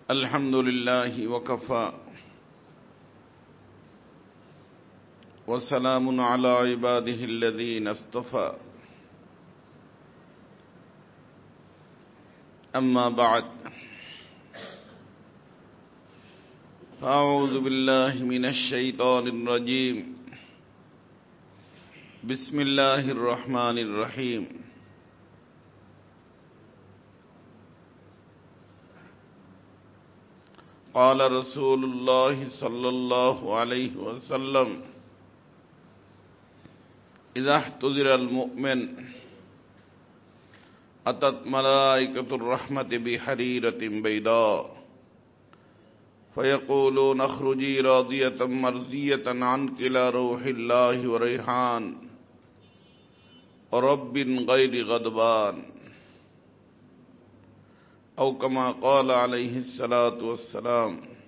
الحمد لله وكفى وسلام على عباده الذين اصطفى أما بعد فأعوذ بالله من الشيطان الرجيم بسم الله الرحمن الرحيم قال رسول الله صلى الله عليه وسلم إذا احتضر المؤمن أتت ملائكة الرحمة بحريرة بيضاء فيقولون اخرجي راضية مرضية عنك إلى روح الله وريحان ورب غير غضبان أو كما قال عليه الصلاة والسلام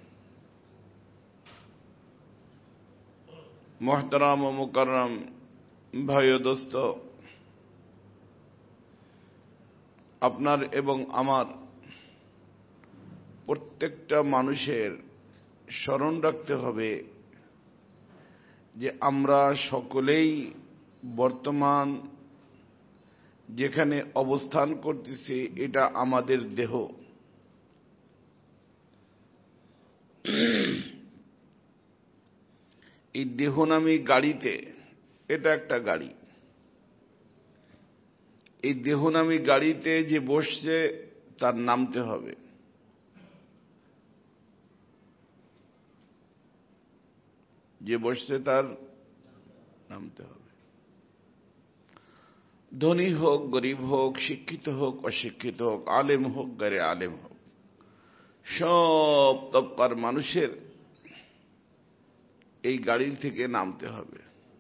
محترم و مکرم ভাই ও দোস্ত, আপনার এবং আমার প্রত্যেকটা মানুষের স্মরণ রাখতে হবে যে আমরা সকলেই বর্তমান যেখানে অবস্থান করতেছি এটা আমাদের দেহ। এই দেহনামী গাড়িতে, এটা একটা গাড়ি, এই দেহনামী গাড়িতে যে বসছে তার নামতে হবে। যে বসছে তার নামতে হবে। ধনী হোক, গরিব হোক, শিক্ষিত হোক, অশিক্ষিত হোক, আলেম হোক, গैर আলেম হোক, সব তবকার মানুষের এই গাড়ি থেকে নামতে হবে।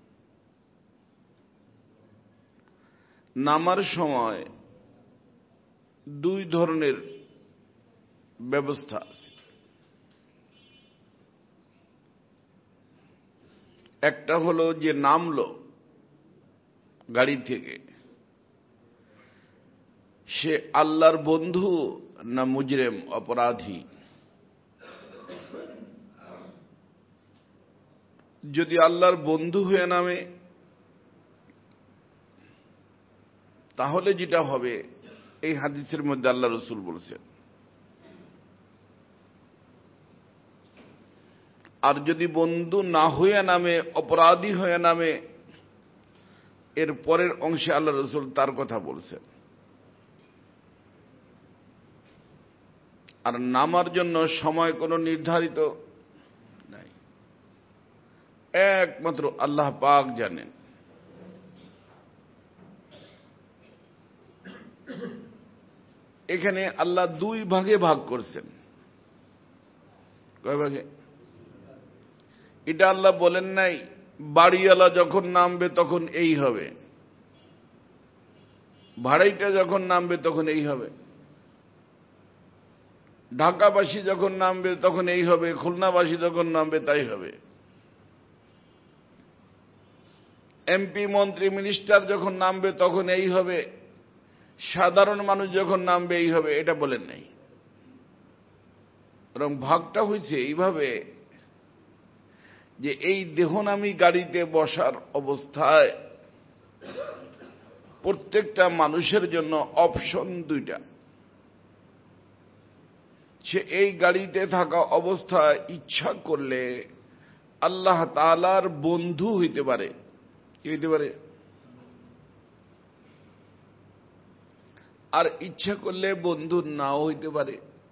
নামার সময় দুই ধরনের ব্যবস্থা আছে। একটা হলো যে নামলো গাড়ি থেকে, সে আল্লাহর বন্ধু না মুজরিম অপরাধী। যদি আল্লাহর বন্ধু হয়ে নামে তাহলে যেটা হবে, এই হাদিসের মধ্যে আল্লাহ রসুল বলছেন, আর যদি বন্ধু না হয়ে নামে, অপরাধী হয়ে নামে, এর পরের অংশে আল্লাহ রসুল তার কথা বলছেন। আর নামার জন্য সময় কোনো নির্ধারিত নাই, একমাত্র আল্লাহ পাক জানেন। এখানে আল্লাহ দুই ভাগে ভাগ করছেন। কয় ভাগে? এটা আল্লাহ বলেন নাই বাড়িওয়ালা যখন নামবে তখন এই হবে, ভাড়াইটা যখন নামবে তখন এই হবে, ঢাকাবাসী যখন নামবে তখন এই হবে, খুলনাবাসী যখন নামবে তাই হবে, এমপি মন্ত্রী মিনিস্টার যখন নামবে তখন এই হবে, সাধারণ মানুষ যখন নামবে এই হবে, এটা বলেন নাই। বরং ভাগটা হয়েছে এইভাবে যে এই দেহনামী গাড়িতে বসার অবস্থায় প্রত্যেকটা মানুষের জন্য অপশন দুইটা। সে এই গাড়িতে থাকা অবস্থায় ইচ্ছা করলে আল্লাহ তাআলার বন্ধু হইতে পারে। কি হইতে পারে? আর ইচ্ছা করলে বন্ধু নাও হইতে পারে।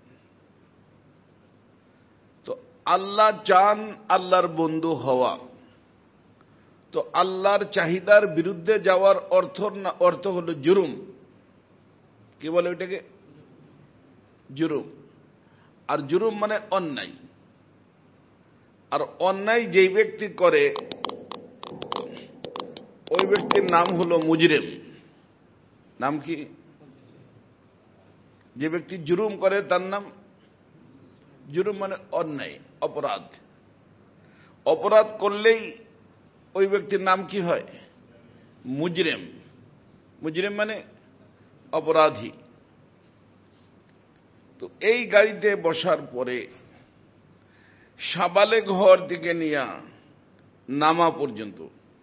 তো আল্লাহ চান আল্লাহর বন্ধু হওয়া, তো আল্লাহর চাহিদার বিরুদ্ধে যাওয়ার অর্থ হলো জুরুম। কি বলে ওইটাকে? জুরুম। আর জুরুম মানে অন্যায়। আর অন্যায় যেই ব্যক্তি করে ওই ব্যক্তির নাম হলো মুজরিম। নাম কি? যে ব্যক্তি জুরুম করে তার নাম জুরুম, মানে অন্যায়, অপরাধ। অপরাধ করলেই ওই ব্যক্তির নাম কি হয়? मुजरिम मुजरिम माने अपराधी। তো এই গাড়িতে বসার পরে সাবালেগ হওয়ার দিকে নিয়ে নামা পর্যন্ত,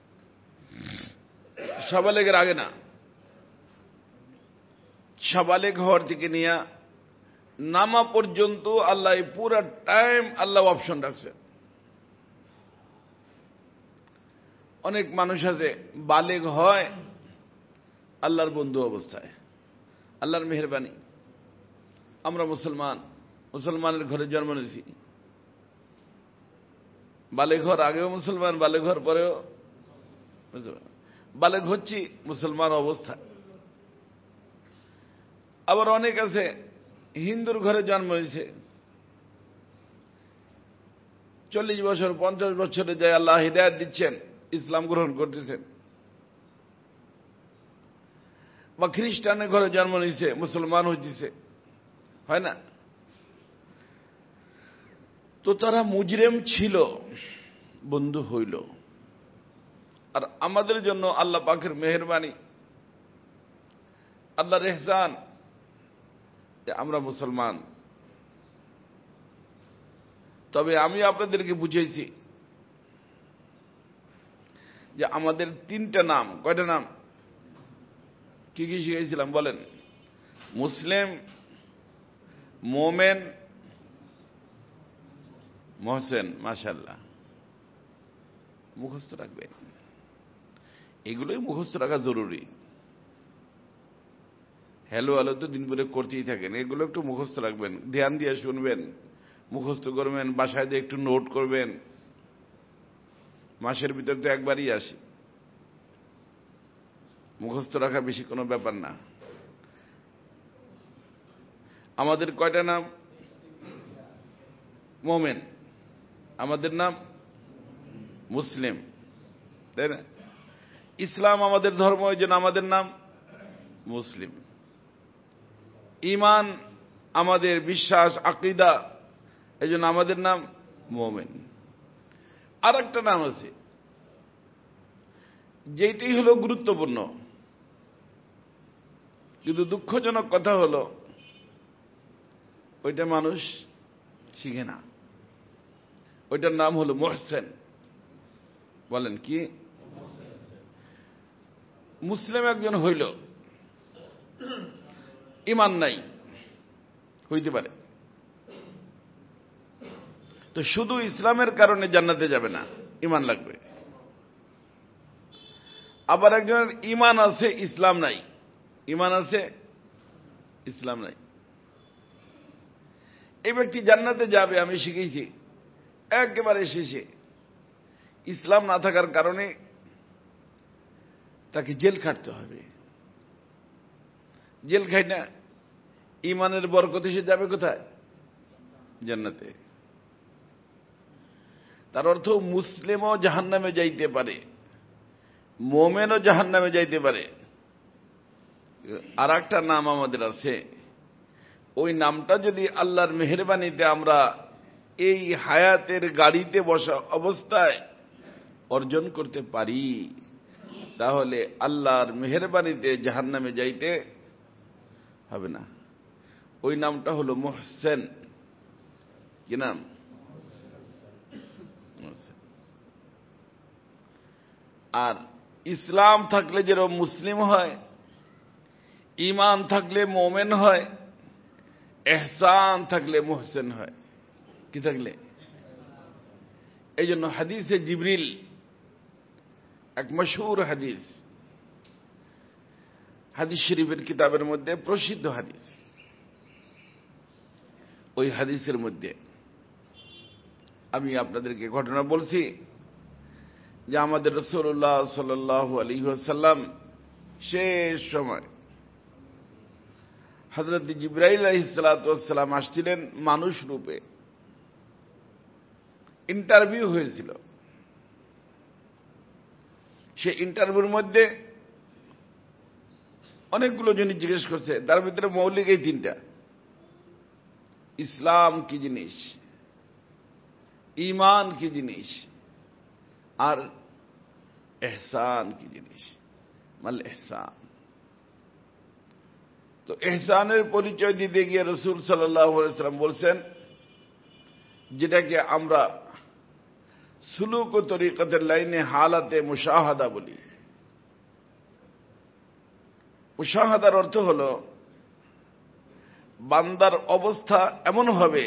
সাবালেগের আগে না, সাবালেগ হওয়ার দিকে নিয়ে নামা পর্যন্ত আল্লাহ পুরা টাইম আল্লাহ অপশন রাখছে। অনেক মানুষ আছে বালেগ হয় আল্লাহর বন্ধু অবস্থায়, আল্লাহর মেহেরবানি। আমরা মুসলমানের ঘরে জন্ম নিয়েছি, বালেগ হওয়ার আগেও মুসলমান, বালেগ হওয়ার পরেও বালেগ হচ্ছি মুসলমান অবস্থায়। আবার অনেক আছে হিন্দুর ঘরে জন্ম হয়েছে, 40 বছর 50 বছরে যায় আল্লাহ হিদায়াত দিচ্ছেন, ইসলাম গ্রহণ করতেছেন। বা খ্রিস্টানের ঘরে জন্ম নিয়েছে, মুসলমান হইতেছে, হয় না? তো তারা মুজরিম ছিল, বন্ধু হইল। আর আমাদের জন্য আল্লাহ পাকের মেহেরবানি, আল্লাহর ইহসান যে আমরা মুসলমান। তবে আমি আপনাদেরকে বুঝাইছি যে আমাদের 3টা নাম, কয়টা নাম, কি কি শিখাইছিলাম বলেন? মুসলিম, মোমেন, মহসেন। মাশাআল্লাহ, মুখস্থ রাখবেন, এগুলোই মুখস্থ রাখা জরুরি। হ্যালো হ্যালো তো দিন ভরে করতেই থাকেন, এগুলো একটু মুখস্থ রাখবেন, ধ্যান দিয়ে শুনবেন, মুখস্থ করবেন, বাসায় দিয়ে একটু নোট করবেন। মাসের ভিতর তো একবারই আসি, মুখস্থ রাখা বেশি কোনো ব্যাপার না। আমাদের কয়টা নাম? মোমেন। আমাদের নাম মুসলিম, তাই না? ইসলাম আমাদের ধর্ম, এই জন্য আমাদের নাম মুসলিম। ঈমান আমাদের বিশ্বাস, আকীদা, এই জন্য আমাদের নাম মোমেন। আর একটা নাম আছে যেটাই হলো গুরুত্বপূর্ণ, কিন্তু দুঃখজনক কথা হলো ওইটা মানুষ শিখে না। ওইটার নাম হলো মুহসেন। বলেন কি? মুসলিম একজন হইল, ঈমান নাই, হইতে পারে, তো শুধু ইসলামের কারণে জান্নাতে যাবে না, ঈমান লাগবে। আবার একজনের ঈমান আছে, ইসলাম নাই, ঈমান আছে, ইসলাম নাই, এই ব্যক্তি জান্নাতে যাবে। আমি শিখেছি একেবারে শেষে ইসলাম না থাকার কারণে তাকে জেল খাটতে হবে। জেল খাই না, ঈমানের বরকতে সে যাবে কোথায়? জান্নাতে। তার অর্থ মুসলিমও জাহান্নামে যাইতে পারে, মোমেনও জাহান্নামে যাইতে পারে। আর একটা নাম আমাদের আছে, ওই নামটা যদি আল্লাহর মেহেরবানিতে আমরা এই হায়াতের গাড়িতে বসা অবস্থায় অর্জন করতে পারি, তাহলে আল্লাহর মেহেরবানিতে জাহান্নামে যাইতে হবে না। ওই নামটা হলো মুহসেন। কি নাম? আর ইসলাম থাকলে যেরকম মুসলিম হয়, ঈমান থাকলে মোমেন হয়, ইহসান থাকলে মুহসেন হয়। কি থাকলে? এই জন্য হাদিসে জিবরিল, এক মশহুর হাদিস, হাদিস শরীফের কিতাবের মধ্যে প্রসিদ্ধ হাদিস। ওই হাদিসের মধ্যে আমি আপনাদেরকে ঘটনা বলছি যে আমাদের রাসূলুল্লাহ সাল্লাল্লাহু আলাইহি ওয়াসাল্লাম শেষ সময় হযরত জিবরাইল আলাইহিস সালাতু ওয়াস সালাম আসছিলেন মানুষ রূপে। ইন্টারভিউ হয়েছিল। সে ইন্টারভিউর মধ্যে অনেকগুলো জিনিস জিজ্ঞেস করছে, তার ভিতরে মৌলিক এই 3টা: ইসলাম কি জিনিস, ঈমান কি জিনিস, আর ইহসান কি জিনিস। মাল ইহসান। তো ইহসানের পরিচয় দিতে গিয়ে রাসূল সাল্লাল্লাহু আলাইহি ওয়াসাল্লাম বলছেন, যেটাকে আমরা সুলুক ও তরিকতের লাইনে হালাতে মুশাহাদা বলি। মুশাহাদার অর্থ হল বান্দার অবস্থা এমন হবে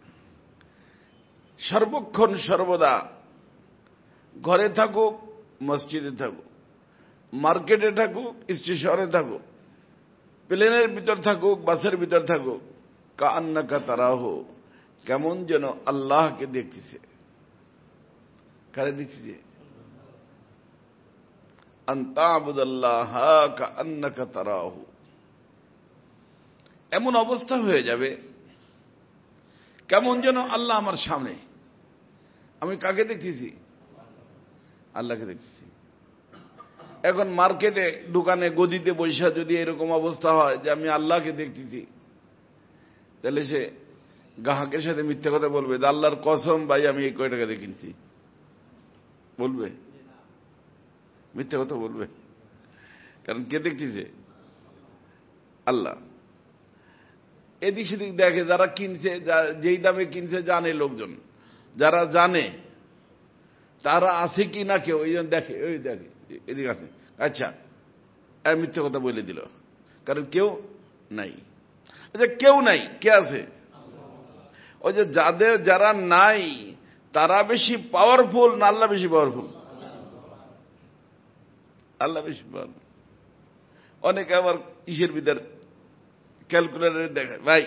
সর্বক্ষণ সর্বদা, ঘরে থাকুক, মসজিদে থাকুক, মার্কেটে থাকুক, স্টেশনে থাকুক, প্লেনের ভিতর থাকুক, বাসের ভিতর থাকুক, কাআন্নাকা তারাহু, কেমন যেন আল্লাহকে দেখতেছে। কারে দেখতেছে? আন তা'বুদাল্লাহ কাআন্নাকা তারাহু। এমন অবস্থা হয়ে যাবে কেমন যেন আল্লাহ আমার সামনে। আমি কাকে দেখতেছি? আল্লাহকে দেখতেছি। এখন মার্কেটে, দোকানে, গদিতে বৈশা যদি এরকম অবস্থা হয় যে আমি আল্লাহকে দেখতেছি, তাহলে সে গ্রাহকের সাথে মিথ্যা কথা বলবে যে আল্লাহর কসম ভাই আমি এই কয় টাকা দিয়ে কিনছি? বলবে? মিথ্যা কথা বলবে। কারণ কে দেখতেছে? আল্লাহ। এদিক সেদিক দেখে, যারা কিনছে, যেই দামে কিনছে জানে লোকজন, যারা জানে তারা আছে কি না কেউ, এই জন্য দেখে, ওই দেখে এদিক আছে, আচ্ছা মিথ্যা কথা বলে দিল, কারণ কেউ নাই। আচ্ছা কেউ নাই, কে আছে? ওই যে যারা নাই তারা বেশি পাওয়ারফুল না আল্লাহ বেশি পাওয়ারফুল? আল্লাহ বেশি পাওয়ারফুল। অনেকে আবার ইসের ভিতর ক্যালকুলেটরে দেখে ভাই,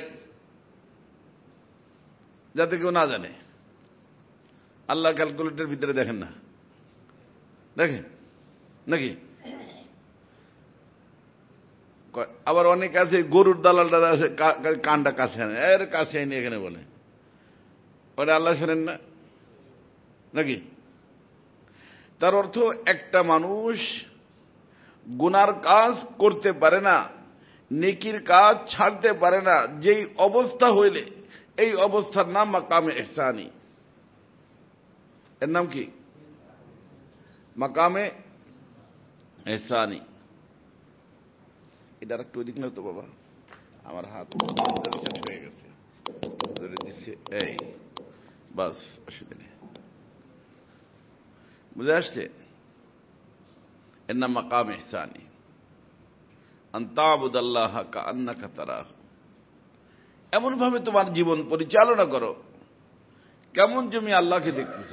যাতে কেউ না জানে। আল্লাহ ক্যালকুলেটরের ভিতরে দেখেন না, দেখেন নাকি? আবার অনেক আছে গরুর দালালটা আছে, কানটা কাছে আনে, এর কাছে আনি এখানে বলে, ওটা আল্লাহ শোনেন না নাকি? তার অর্থ একটা মানুষ গুনার কাজ করতে পারে না, নেকির কাজ ছাড়তে পারে না, যেই অবস্থা হইলে এই অবস্থার নাম মাকামে ইহসানি। এর নাম কি? মাকামে ইহসানি। এটা একটু ওদিক না তো বাবা, আমার হাত শেষ হয়ে গেছে, ধরে দিচ্ছে, এই বাস, অসুবিধা নেই, বুঝে আসছে? এর নাম মাকামে ইহসানি। আন তা'বুদাল্লাহ কাআন্নাকা তারাহু। এমন ভাবে তোমার জীবন পরিচালনা করো কেমন তুমি আল্লাহকে দেখতেছ।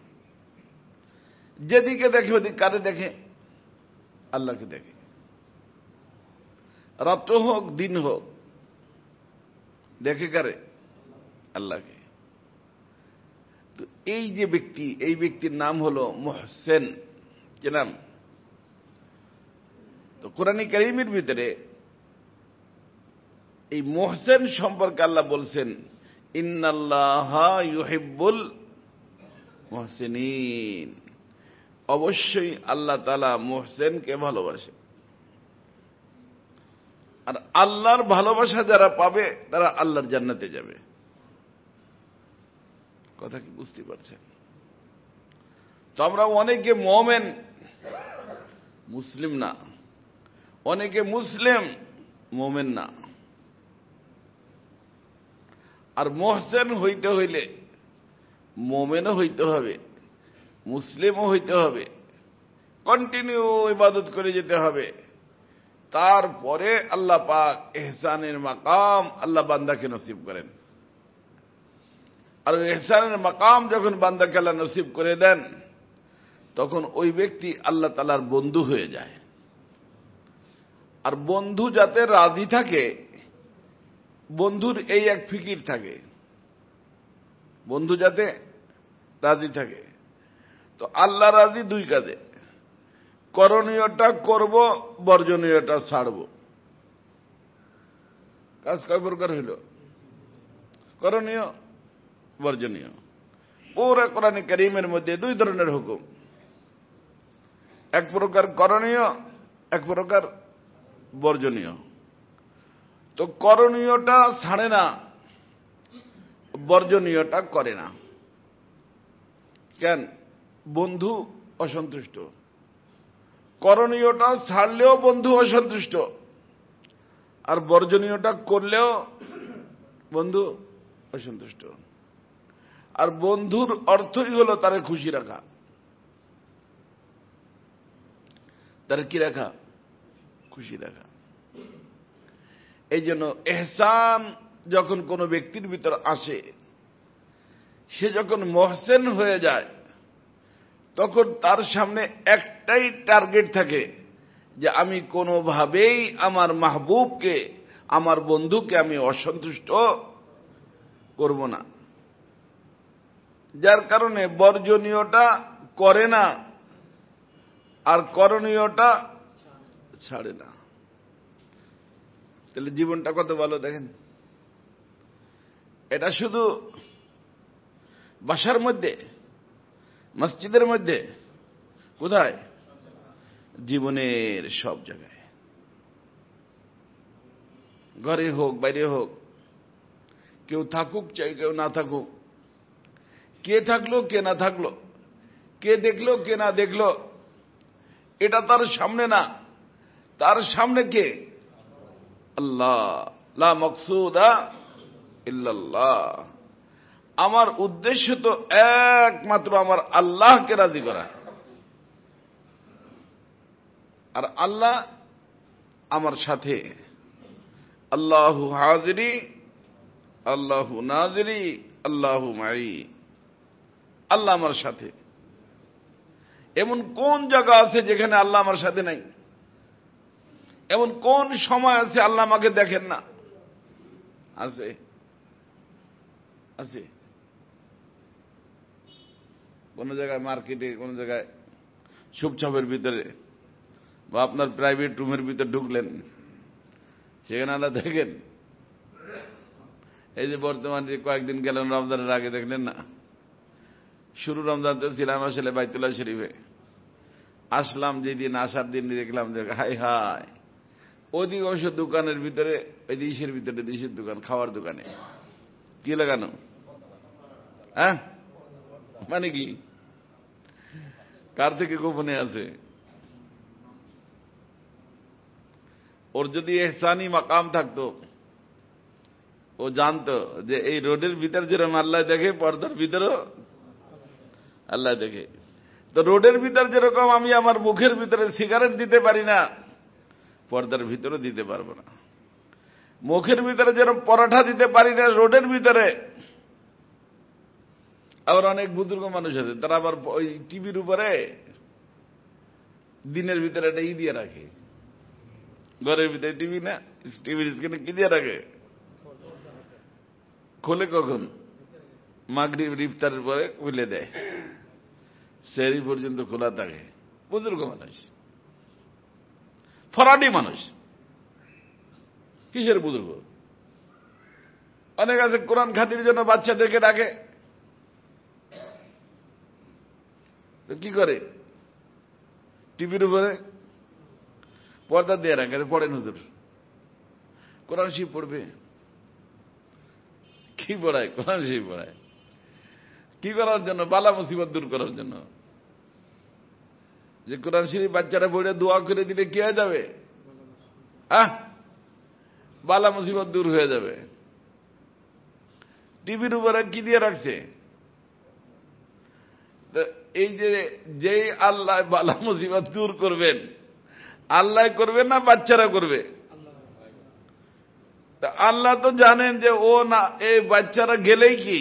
যেদিকে দেখে ওদিক কারে দেখে? আল্লাহকে দেখে। রাত্র হোক দিন হোক দেখে কারে? আল্লাহকে। তো এই যে ব্যক্তি, এই ব্যক্তির নাম হলো মুহসিন। কি নাম? তো কোরআন কারীমের ভিতরে এই মুহসিন সম্পর্কে আল্লাহ বলছেন, ইন্নাল্লাহা ইউহিব্বুল মুহসিনিন। অবশ্যই আল্লাহ তাআলা মুহসিনকে ভালোবাসে। আর আল্লাহর ভালোবাসা যারা পাবে তারা আল্লাহর জান্নাতে যাবে। কথা কি বুঝতে পারছেন? তো আমরা অনেকে মুমিন, মুসলিম না, অনেকে মুসলিম, মুমিন না। আর মুহসিন হইতে হইলে মুমিনও হইতে হবে, মুসলিমও হইতে হবে, কন্টিনিউ ইবাদত করে যেতে হবে। তারপরে আল্লাহ পাক ইহসানের মাকাম আল্লাহ বান্দাকে নসিব করেন। আর ইহসানের মাকাম যখন বান্দাকে আল্লাহ নসিব করে দেন, তখন ওই ব্যক্তি আল্লাহ তাআলার বন্ধু হয়ে যায়। আর বন্ধু যাতে রাজি থাকে, বন্ধুর এই এক ফিকির থাকে, বন্ধু যাতে রাজি থাকে। তো আল্লাহ রাজি দুই কাজে, করণীয়টা করব, বর্জনীয়টা ছাড়ব। কাজ কয় প্রকার হইল? করণীয়, বর্জনীয়। পুরা কোরআন কারীমের মধ্যে দুই ধরনের হুকুম, এক প্রকার করণীয়, এক প্রকার বর্জনীয়। তো করণীয়টা ছাড়ে না, বর্জনীয়টা করে না। কেন? বন্ধু অসন্তুষ্ট। করণীয়টা ছাড়লেও বন্ধু অসন্তুষ্ট, আর বর্জনীয়টা করলেও বন্ধু অসন্তুষ্ট। আর বন্ধুর অর্থই হলো তারে খুশি রাখা, তার কি রাখা? খুশি রাখা। এই জন্য ইহসান যখন কোনো ব্যক্তির ভিতর আসে, সে যখন মহসেন হয়ে যায়, তখন তার সামনে একটাই টার্গেট থাকে যে আমি কোনোভাবেই আমার মাহবুবকে, আমার বন্ধুকে আমি অসন্তুষ্ট করব না। যার কারণে বর্জনীয়টা করে না আর করণীয়টা ছাড়ে না। তাহলে জীবনটা কত ভালো দেখেন। এটা শুধু বাসার মধ্যে, মসজিদের মধ্যে, কোথায়? জীবনের সব জায়গায়, ঘরে হোক বাইরে হোক, কেউ থাকুক চাই কেউ না থাকুক, কে থাকলো কে না থাকলো, কে দেখলো কে না দেখলো, এটা তার সামনে না। তার সামনে কে? আল্লাহ। লা মাকসুদা ইল্লাল্লাহ। আমার উদ্দেশ্য তো একমাত্র আমার আল্লাহকে রাজি করা। আর আল্লাহ আমার সাথে। আল্লাহু হাজিরি আল্লাহু নাজিরি আল্লাহু মাই। আল্লাহ আমার সাথে। এমন কোন জায়গা আছে যেখানে আল্লাহ আমার সাথে নাই? এমন কোন সময় আছে আল্লাহ আমাকে দেখেন না? আছে? আছে? কোন জায়গায় মার্কেটে, কোন জায়গায় সুপচাপের ভিতরে বা আপনার প্রাইভেট রুমের ভিতরে ঢুকলেন, সেখানে আল্লাহ দেখেন? এই যে বর্তমানে কয়েকদিন গেলেন রমজানের আগে, দেখলেন না? শুরু রমজান তো ছিলাম আসলে বাইতুল্লাহ শরীফে। আসলাম যেদিন, আসার দিন দেখলাম যে হাই হাই অধিকাংশ দোকানের ভিতরে, ওই দেশের ভিতরে, দেশের দোকান, খাওয়ার দোকানে কি লাগানো? হ্যাঁ, মানে কি? কার থেকে গোপনে আছে? ওর যদি ইহসানি মাকাম থাকতো, ও জানতো যে এই রোডের ভিতর যেরকম আল্লাহ দেখে, পর্দার ভিতরেও আল্লাহ দেখে। তো রোডের ভিতর যেরকম আমি আমার মুখের ভিতরে সিগারেট দিতে পারি না, পর্দার ভিতরে দিতে পারবো না। মুখের ভিতরে যেরকম পরোটা দিতে পারি না রোডের ভিতরে। আবার অনেক বুজুর্গ মানুষ আছে, তারা আবার ওই টিভির উপরে দিনের ভিতরে একটা দিয়ে রাখে। ঘরের ভিতরে টিভি না, টিভির স্ক্রিনে কি দিয়ে রাখে? খোলে কখন? মাগরিব ইফতারের পরে খুলে দেয়, সেহরি পর্যন্ত খোলা থাকে। বুজুর্গ মানুষ, ফরাডি মানুষ। কিসের বুজুর্গ? অনেক আছে কোরআন খাতির জন্য বাচ্চাদেরকে ডাকে, তো কি করে? টিভির উপরে পর্দা দিয়ে রাখে, পড়েন হুজুর। কোরআন শরীফ পড়বে? কি পড়ায়? কোরআন শরীফ পড়ায়। কি করার জন্য? বালা মুসিবত দূর করার জন্য। যে কোরআন শরীফ বাচ্চারা পড়ে দোয়া করে দিলে কি হয়ে যাবে? বালা মুসিবত দূর হয়ে যাবে। টিভির উপরে কি দিয়ে রাখছে? এই যে আল্লাহ বালা মুসিবত দূর করবেন, আল্লাহ করবেন না বাচ্চারা করবে? আল্লাহ তো জানেন যে ও না, এই বাচ্চারা গেলেই কি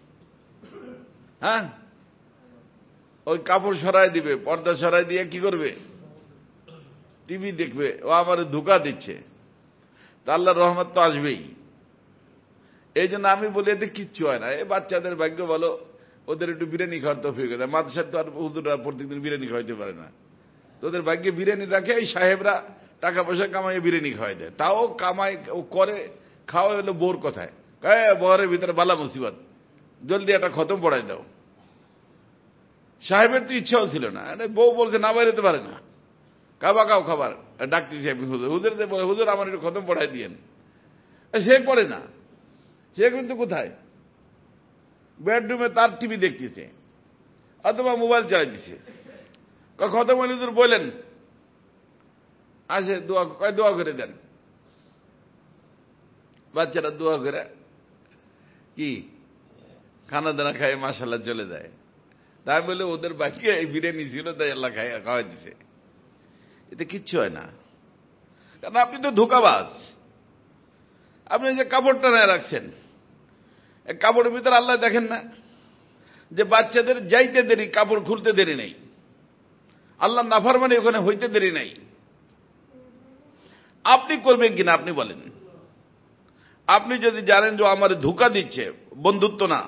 ওই কাপড় সরাই দিবে, পর্দা সরাই দিয়ে কি করবে? টিভি দেখবে। ও আমার ধোঁকা দিচ্ছে। তা আল্লাহর রহমত তো আসবেই। এই জন্য আমি বলি এতে কিচ্ছু হয় না। এই বাচ্চাদের ভাগ্য ভালো, ওদের একটু বিরিয়ানি খাওয়ার তৌফিক হয়ে যায়। মাদ্রাসার তো আর হুজুররা প্রত্যেকদিন বিরিয়ানি খাওয়াইতে পারে না। তোদের ভাগ্যে বিরিয়ানি রাখে, এই সাহেবরা টাকা পয়সা কামাই বিরিয়ানি খাওয়াই দেয়। তাও কামাই ও করে, খাওয়া হলো বোর কথায়, বরের ভিতরে বালা মুসিবত, জলদি একটা খতম পড়াই দাও। সাহেবের তো ইচ্ছাও ছিল না, বউ বলছে না বাইরেতে পারে না, কাবা খাও খাবার। ডাক্তার সাহেব হুজুর হুজুর আমার একটু খতম পড়াই দিয়েন। সে পড়ে না, সে কিন্তু কোথায়? বেডরুমে তার টিভি দেখতেছে অথবা মোবাইল চালাইতেছে। খতম হলে হুজুর বলেন, আসে দোয়া করে দেন। বাচ্চারা দোয়া করে কি খানা দানা খায় মাশাআল্লাহ চলে যায়। তাই বলে ওদের বাকি এই বিরিয়ানি ছিল তাই আল্লাহ খাওয়াই দিছে, এতে কিচ্ছু হয় না। কারণ আপনি তো ধোঁকাবাজ। আপনি যে কাপড়টা নিয়ে রাখছেন, এই কাপড়ের ভিতরে আল্লাহ দেখেন না যে বাচ্চাদের যাইতে দেরি, কাপড় খুলতে দেরি নেই, আল্লাহ নাফরমানি ওখানে হইতে দেরি নাই। আপনি করবেন কিনা আপনি বলেন? আপনি যদি জানেন যে আমার ধোঁকা দিচ্ছে, বন্ধুত্ব না,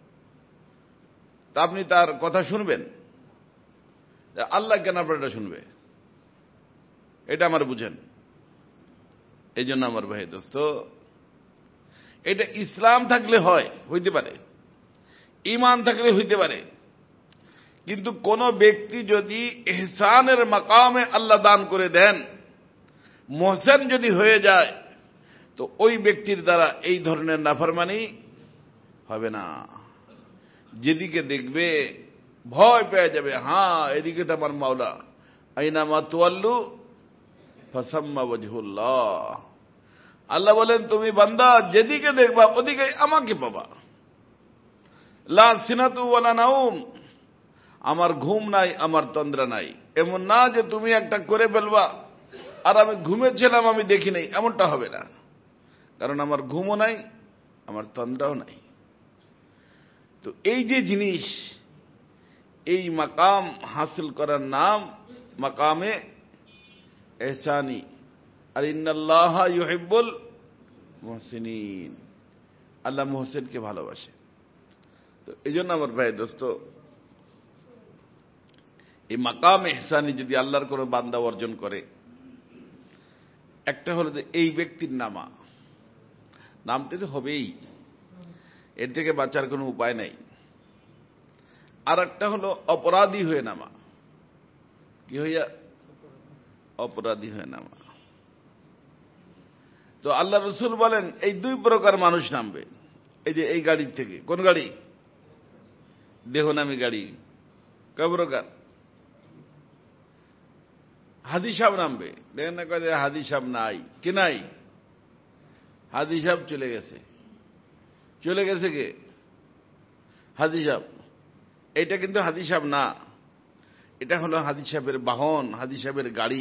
তা আপনি তার কথা শুনবেন? আল্লাহ কেন আপনারটা শুনবে? এটা আমার বুঝেন। এই জন্য আমার ভাই দোস্ত, এটা ইসলাম থাকলে হয়, হইতে পারে, ঈমান থাকলে হইতে পারে, কিন্তু কোন ব্যক্তি যদি ইহসানের মাকামে আল্লাহ দান করে দেন, মুহসিন যদি হয়ে যায়, তো ওই ব্যক্তির দ্বারা এই ধরনের নাফরমানি হবে না। যেদিকে দেখবে ভয় পেয়ে যাবে, হ্যাঁ এদিকে তো আমার মাওলা, আইনামা তুয়াল্লু ফাসাম্মা ওয়াজহুল্লাহ। আল্লাহ বলেন তুমি বান্দা যেদিকে দেখবা ওদিকে আমাকে পাবা। লা সিনাতু ওয়ালা নাউম, আমার ঘুম নাই, আমার তন্দ্রা নাই। এমন না যে তুমি একটা করে ফেলবা আর আমি ঘুমেছিলাম আমি দেখি নাই, এমনটা হবে না। কারণ আমার ঘুমও নাই, আমার তন্দ্রাও নাই। তো এই যে জিনিস, এই মাকাম হাসিল করার নাম মাকামে ইহসানি। আর ইন্নাল্লাহা ইউহিব্বুল মুহসিনিন, আল্লাহ মুহসিনকে ভালোবাসে। তো এই জন্য আমার ভাই দোস্ত, এই মাকাম ইহসানি যদি আল্লাহর কোনো বান্দা অর্জন করে, একটা হলো যে এই ব্যক্তির নামতে তো হবেই, এর থেকে বাঁচার কোনো উপায় নাই। আর একটা হলো অপরাধী হয়ে নামা। কি হইয়া? অপরাধী হয়ে নামা। তো আল্লাহ রসুল বলেন এই দুই প্রকার মানুষ নামবে। এই যে এই গাড়ির থেকে, কোন গাড়ি? দেহনামী গাড়ি। কয় প্রকার? হাদি সাহেব নামবে। দেখেন না, কয় হাদি সাহেব নাই। কি নাই? হাদি সাহেব চলে গেছে। চলে গেছে কে? হাদি সাহেব। এটা কিন্তু হাদি সাহেব না, এটা হলো হাদি সাহেবের বাহন, হাদি সাহেবের গাড়ি।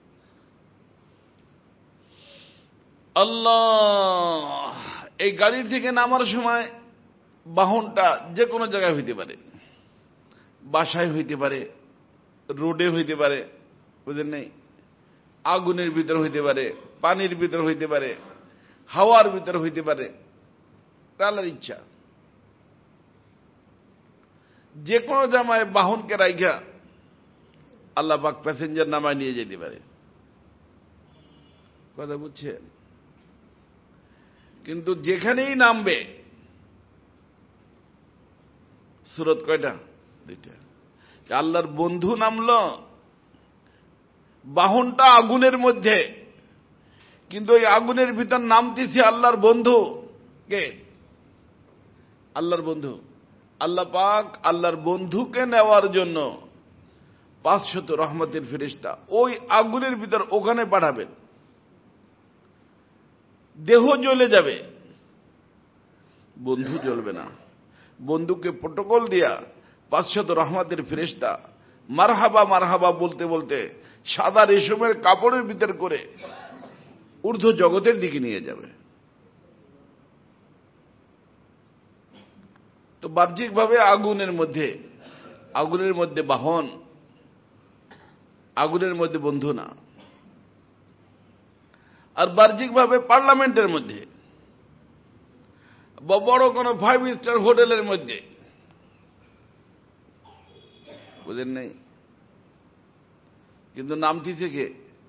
আল্লাহ, এই গাড়ির থেকে নামার সময় বাহনটা যে কোনো জায়গায় হইতে পারে, বাসায় হইতে পারে, রোডে হইতে পারে, বুঝলেন নাই, আগুনের ভিতর হইতে পারে, পানির ভিতর হইতে পারে, হাওয়ার ভিতর হইতে পারে, আল্লাহর ইচ্ছা। যে কোনো জায়গায় বাহনকে রাইখা আল্লাহ পাক প্যাসেঞ্জার নামায় নিয়ে যেতে পারে। কথা বুঝছেন? কিন্তু যেখানেই নামবে, সূরত কয়টা? দুইটা। আল্লাহর বন্ধু নামলো, বাহনটা আগুনের মধ্যে, কিন্তু ওই আগুনের ভিতর নামতেছি আল্লাহর বন্ধু। কে? আল্লাহর বন্ধু। আল্লাহ পাক আল্লাহর বন্ধুকে নেওয়ার জন্য 500 রহমতের ফেরেশতা ওই আগুনের ভিতর ওখানে পাঠাবেন। দেহ জ্বলে যাবে, বন্ধু জ্বলবে না। বন্ধুকে প্রটোকল দিয়া 500 রহমতের ফেরেশতা মারহাবা মারহাবা বলতে বলতে সাদা রেশমের কাপড়ের ভিতর করে ঊর্ধ্ব জগতের দিকে নিয়ে যাবে। তো বাহ্যিকভাবে আগুনের মধ্যে বাহন, আগুনের মধ্যে বন্ধু না। আর বাহ্যিকভাবে পার্লামেন্টের মধ্যে বা বড় কোনো 5 স্টার হোটেলের মধ্যে, বুঝেন নাই, কিন্তু নামটিছে কে?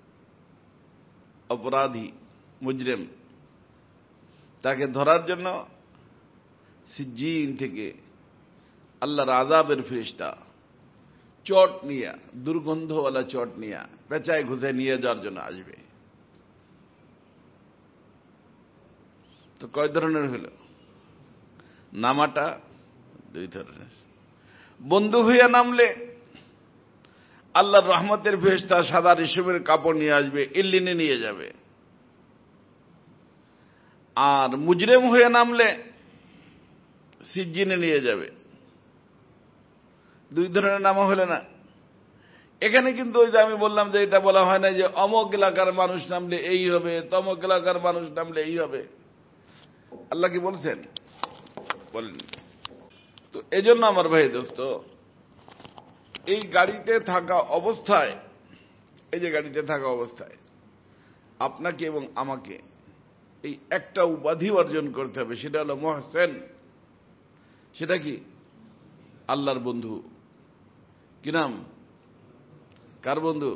অপরাধী, মুজরিম। তাকে ধরার জন্য সিজ্জিন থেকে আল্লাহর আযাবের ফেরেশতা চট নিয়া, দুর্গন্ধওয়ালা চট নিয়া পেঁচায় ঘুষে নিয়ে যাওয়ার জন্য আসবে। তো কয় ধরনের হইল? নামাটা দুই ধরনের। বন্ধু হইয়া নামলে আল্লাহর রহমতের ফেরেশতা সাদা রেশমের কাপড় নিয়ে আসবে, ইল্লিনে নিয়ে যাবে। আর মুজরিম হয়ে নামলে সিজ্জিনে নিয়ে যাবে। দুই ধরনের নামা হলে না। এখানে কিন্তু ওই যে আমি বললাম যে এটা বলা হয় না যে অমুক এলাকার মানুষ নামলে এই হবে, তমক এলাকার মানুষ নামলে এই হবে। আল্লাহ কি বলছেন? বলেন। তো এজন্য আমার ভাই দোস্ত, এই গাড়িতে থাকা অবস্থায়, এই যে গাড়িতে থাকা অবস্থায় আপনাকে এবং আমাকে এই একটা উপাধি অর্জন করতে হবে, সেটা হলো মুহসিন। সেটা কি? আল্লাহর বন্ধু। কি নাম? কার বন্ধু?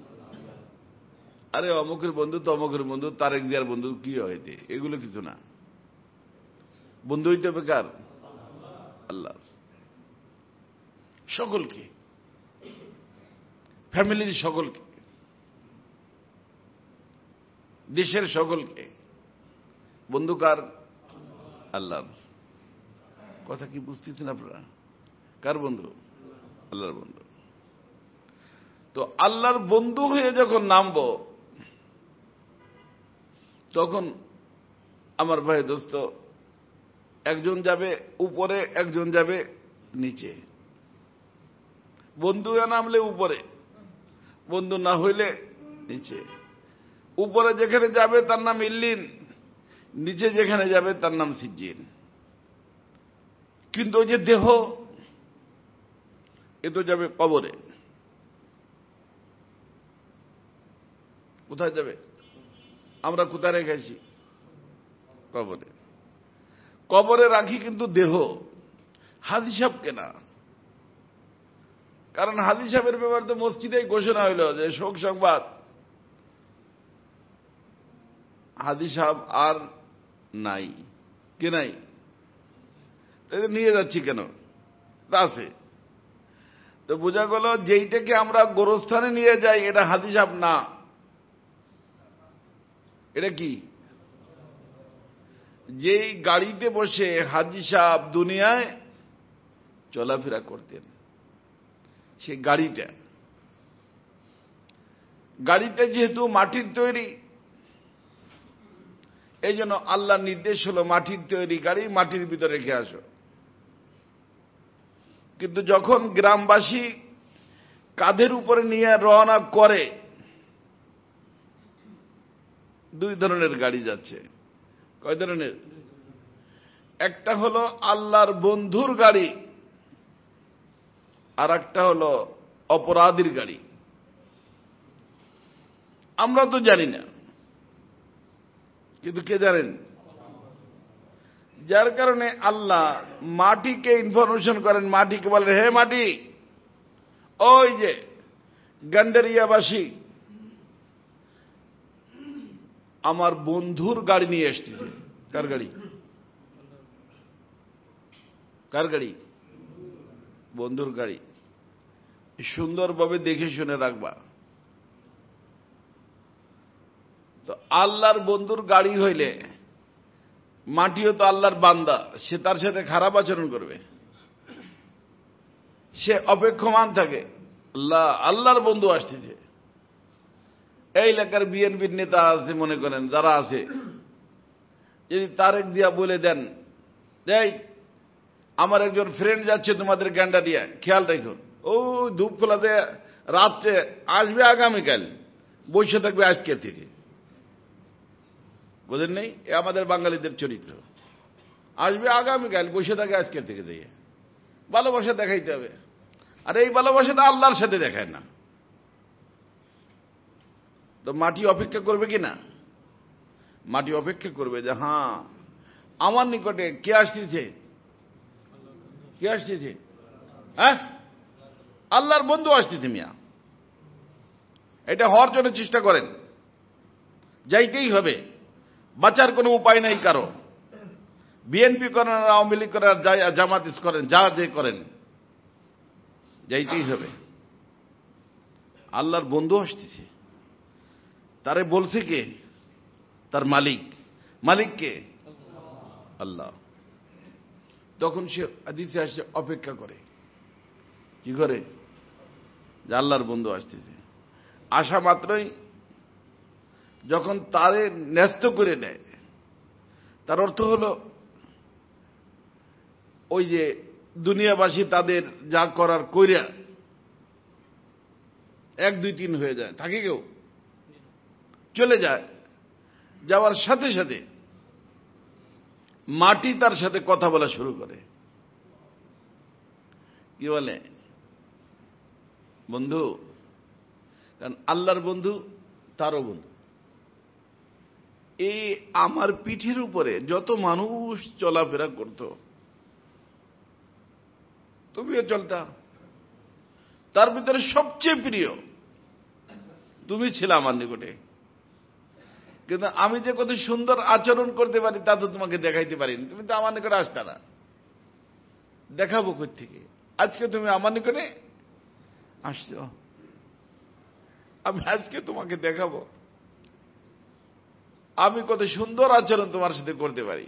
আরে অমুকের বন্ধু, তমুকের বন্ধু, তারেক জিয়ার বন্ধু, কি হয়েছে? এগুলো কিছু না। বন্ধু হইতে হবে কার? আল্লাহ। সকলকে, ফ্যামিলির সকলকে, দেশের সকলকে। বন্ধু কার? আল্লাহর। কথা কি বুঝতেছেন আপনারা? কার বন্ধু? আল্লাহর বন্ধু। তো আল্লাহর বন্ধু হয়ে যখন নামব, তখন আমার ভাই দোস্ত, একজন যাবে উপরে, একজন যাবে নিচে। বন্ধু নামলে উপরে, বন্ধু না হইলে নিচে। উপরে যেখানে যাবে তার নাম ইল্লিন, নিচে যেখানে যাবে তার নাম সিজ্জিন। কিন্তু ওই যে দেহ, এ তো যাবে কবরে। কোথায় যাবে? আমরা কোথায় রেখেছি? কবরে। কবরে রাখি কিন্তু দেহ, হাজী সাহেবকে না। কারণ হাজী সাহেবের ব্যাপারে তো মসজিদেই ঘোষণা হইল যে শোক সংবাদ, হাজী সাহেব আর নাই। কে নাই? নিয়ে যাচ্ছি কেন? তা আছে। তো বোঝা গেল যেইটাকে আমরা গোরস্থানে নিয়ে যাই এটা হাজী সাহেব না। এটা কি? যেই গাড়িতে বসে হাজী সাহেব দুনিয়ায় চলাফেরা করতেন, সে গাড়িটা যেহেতু মাটির তৈরি, এই জন্য আল্লাহর নির্দেশ হলো মাটির তৈরি গাড়ি মাটির ভিতরে রেখে আসো। কিন্তু যখন গ্রামবাসী কাঁধের উপরে নিয়ে রওনা করে, দুই ধরনের গাড়ি যাচ্ছে। কয় ধরনের? একটা হলো আল্লাহর বন্ধুর গাড়ি, আর একটা হলো অপরাধীর গাড়ি। আমরা তো জানি না, কিন্তু কে জানেন? যার কারণে আল্লাহ মাটিকে ইনফরমেশন করেন। মাটিকে বলেন, হে মাটি, ওই যে গান্ডারিয়াবাসী আমার বন্ধুর গাড়ি নিয়ে এসতেছে। কার গাড়ি? কার গাড়ি? বন্ধুর গাড়ি। সুন্দরভাবে দেখে শুনে রাখবা। তো আল্লাহর বন্ধুর গাড়ি হইলে মাটিও তো আল্লাহর বান্দা, সে তার সাথে খারাপ আচরণ করবে? সে অপেক্ষমান থাকে, আল্লাহর বন্ধু আসতেছে। এই এলাকার বিএনপির নেতা আছে, মনে করেন যারা আছে, যদি তারেক দিয়া বলে দেন, এই আমার একজন ফ্রেন্ড যাচ্ছে তোমাদের গান্ডা দিয়া, খেয়াল রাখো, ও ধূপ খোলাতে রাত্রে আসবে, আগামীকাল বসে থাকবে আজকের থেকে। বোঝেন নেই? এ আমাদের বাঙালিদের চরিত্র। আসবে আগামীকাল, বসে থাকে আজকের থেকে। দিয়ে ভালোবাসা দেখাইতে হবে। আর এই ভালোবাসাটা আল্লাহর সাথে দেখায় না। তো মাটি অপেক্ষা করবে কি না? মাটি অপেক্ষা করবে যে হ্যাঁ, আমার নিকটে কে আসতেছে? কে আসতেছে? হ্যাঁ, আল্লাহর বন্ধু আসতেছে। মিয়া, এটা হওয়ার জন্য চেষ্টা করেন। যাইতেই হবে, বাঁচার কোনো উপায় নাই কারো। বিএনপি করেন, আওয়ামী লীগ করেন, জামাত করেন, যা যে করেন, যাইতেই হবে। আল্লাহর বন্ধু আসতেছে। তারে বলছে কে? তার মালিক। মালিক কে? আল্লাহ। তখন সে হাদিসে আসে অপেক্ষা করে। কি করে? যে আল্লাহর বন্ধু আসতেছে। আসা মাত্রই যখন তারে ন্যস্ত করে দেয়, তার অর্থ হলো ওই যে দুনিয়াবাসী তাদের যা করার কইরা 1 2 3 হয়ে যায়, থাকে কেউ চলে যায়, যাওয়ার সাথে সাথে মাটি তার সাথে কথা বলা শুরু করে। কি বলে? বন্ধু। কারণ আল্লাহর বন্ধু তারও বন্ধু। এই আমার পিঠের উপরে যত মানুষ চলাফেরা করত, তুমিও চলতা, তার ভিতরে সবচেয়ে প্রিয় তুমি ছিলে আমার নিকটে। কিন্তু আমি যে কত সুন্দর আচরণ করতে পারি তা তো তোমাকে দেখাইতে পারিনি, তুমি তো আমার নিকটে আসতে না। দেখাবো কই থেকে? আজকে তুমি আমার নিকটে আসছো, আমি আজকে তোমাকে দেখাবো আমি কত সুন্দর আচরণ তোমার সাথে করতে পারি।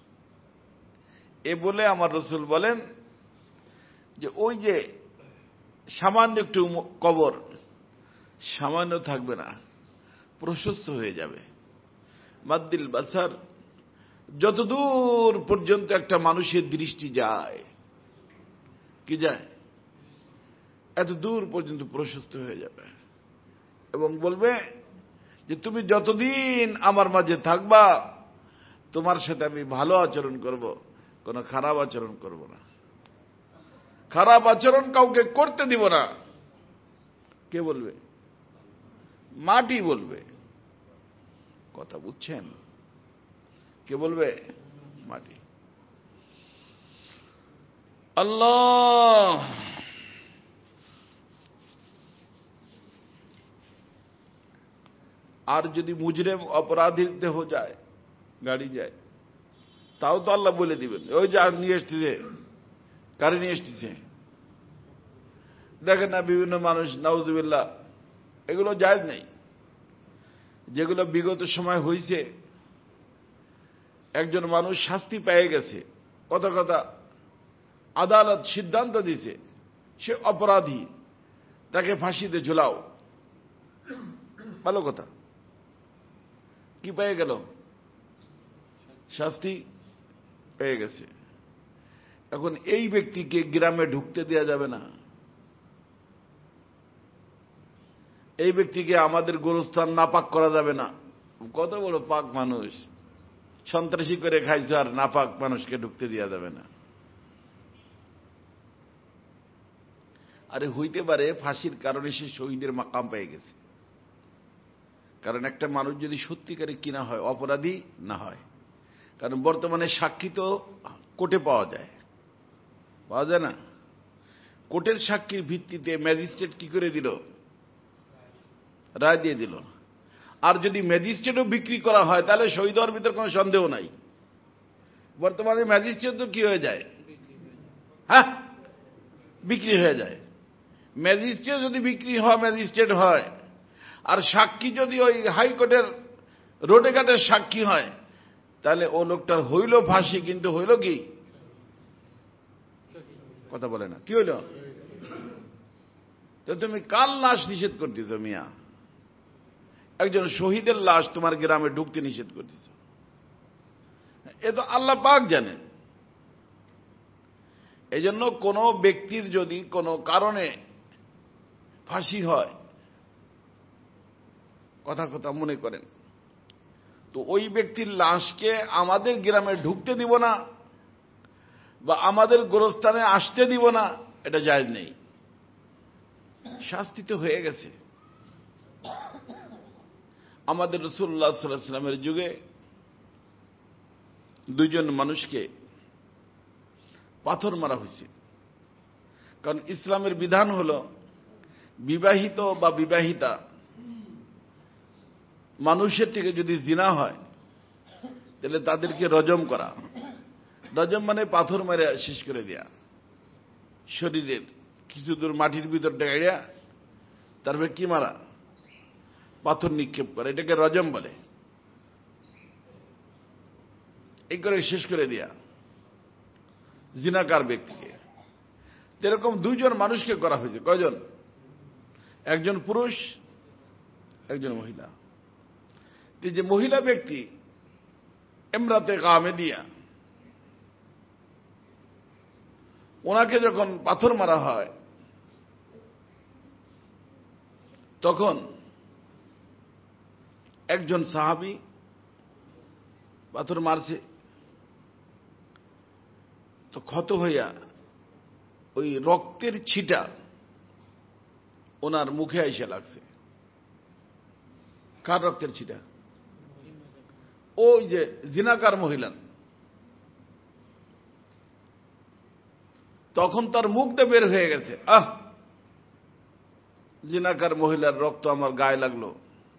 এ বলে আমার রাসূল বলেন যে ওই যে সামান্য একটু কবর সামান্য থাকবে না, প্রশস্ত হয়ে যাবে। মাদ্দিল বাসার, যতদূর পর্যন্ত একটা মানুষের দৃষ্টি যায়, কি যায়, এত দূর পর্যন্ত প্রশস্ত হয়ে যাবে। এবং বলবে যে তুমি যতদিন আমার মাঝে থাকবা তোমার সাথে আমি ভালো আচরণ করব, কোনো খারাপ আচরণ করব না, খারাপ আচরণ কাউকে করতে দিব না। কে বলবে? মাটি বলবে। কথা বুঝছেন? কে বলবে? মাটি। আল্লাহ। আর যদি মুজরিম অপরাধীর দেহ যায়, গাড়ি যায়, তাও তো আল্লাহ বলে দিবেন ওই যে নিয়ে এসতেছে, গাড়ি নিয়ে এসতেছে। দেখেন না বিভিন্ন মানুষ, নাউজুবিল্লাহ, এগুলো জায়েজ নেই। যেগুলো বিগত সময় হয়েছে, একজন মানুষ শাস্তি পেয়ে গেছে, কথা কথা আদালত সিদ্ধান্ত দিয়েছে সে অপরাধী, তাকে ফাঁসিতে ঝুলাও, ভালো কথা। কি পেয়ে গেল? শাস্তি পেয়ে গেছে। এখন এই ব্যক্তিকে গ্রামে ঢুকতে দেওয়া যাবে না, এই ব্যক্তিকে আমাদের গোরস্থান নাপাক করা যাবে না। কত বড় পাক মানুষ, সন্ত্রাসী করে খাইছে, আর নাপাক মানুষকে ঢুকতে দেওয়া যাবে না। আরে হইতে পারে ফাঁসির কারণে সে শহীদের মাকাম পেয়ে গেছে। কারণ একটা মানুষ যদি সত্যিকারে কিনা হয়, অপরাধী না হয়, কারণ বর্তমানে সাক্ষী তো কোর্টে পাওয়া যায়, পাওয়া যায় না? কোর্টের সাক্ষীর ভিত্তিতে ম্যাজিস্ট্রেট কি করে দিল? রায় দিয়ে দিল। আর যদি ম্যাজিস্ট্রেটও বিক্রি করা হয় তাহলে শহীদ হওয়ার ভিতর কোনো সন্দেহ নাই। বর্তমানে ম্যাজিস্ট্রেট তো কি হয়ে যায়? হ্যাঁ, বিক্রি হয়ে যায়। ম্যাজিস্ট্রেট যদি বিক্রি হয়, ম্যাজিস্ট্রেট হয়, আর সাক্ষী যদি ওই হাইকোর্টের রোডে ঘাটের সাক্ষী হয়, তাহলে ও লোকটার হইল ফাঁসি, কিন্তু হইল কি? কথা বলে না, কি হইল? তো তুমি কার লাশ নিষেধ করতেছ মিয়া? একজন শহীদের লাশ তোমার গ্রামে ঢুকতে নিষেধ করতেছ। এ তো আল্লাহ পাক জানেন। এই জন্য কোন ব্যক্তির যদি কোনো কারণে ফাঁসি হয়, কথা কথা মনে করেন, তো ওই ব্যক্তির লাশকে আমাদের গ্রামে ঢুকতে দিব না বা আমাদের গোরস্থানে আসতে দিব না, এটা জায়েজ নেই। শাস্তি তো হয়ে গেছে। আমাদের রাসূলুল্লাহ সাল্লাল্লাহু আলাইহি ওয়াসাল্লামের যুগে দুইজন মানুষকে পাথর মারা হয়েছে। কারণ ইসলামের বিধান হলো বিবাহিত বা বিবাহিতা মানুষের থেকে যদি জিনা হয় তাহলে তাদেরকে রজম করা। রজম মানে পাথর মেরে শেষ করে দেয়া, শরীরের কিছু দূর মাটির ভিতর ডেগাইয়া তারপরে কি মারা? পাথর নিক্ষেপ করে, এটাকে রজম বলে। এই করে শেষ করে দেয়া জিনাকার ব্যক্তিকে। যেরকম দুইজন মানুষকে করা হয়েছে। কয়জন? একজন পুরুষ, একজন মহিলা। যে মহিলা ব্যক্তি ইমরাতে গামেদিয়া, ওনাকে যখন পাথর মারা হয় তখন একজন সাহাবী পাথর মারছে, তো ক্ষত হইয়া ওই রক্তের ছিটা ওনার মুখে আইসা লাগছে। কার রক্তের ছিটা? ওই যে জিনাকার মহিলা। তখন তার মুখ দিয়ে বের হয়ে গেছে, জিনাকার মহিলার রক্ত আমার গায়ে লাগলো।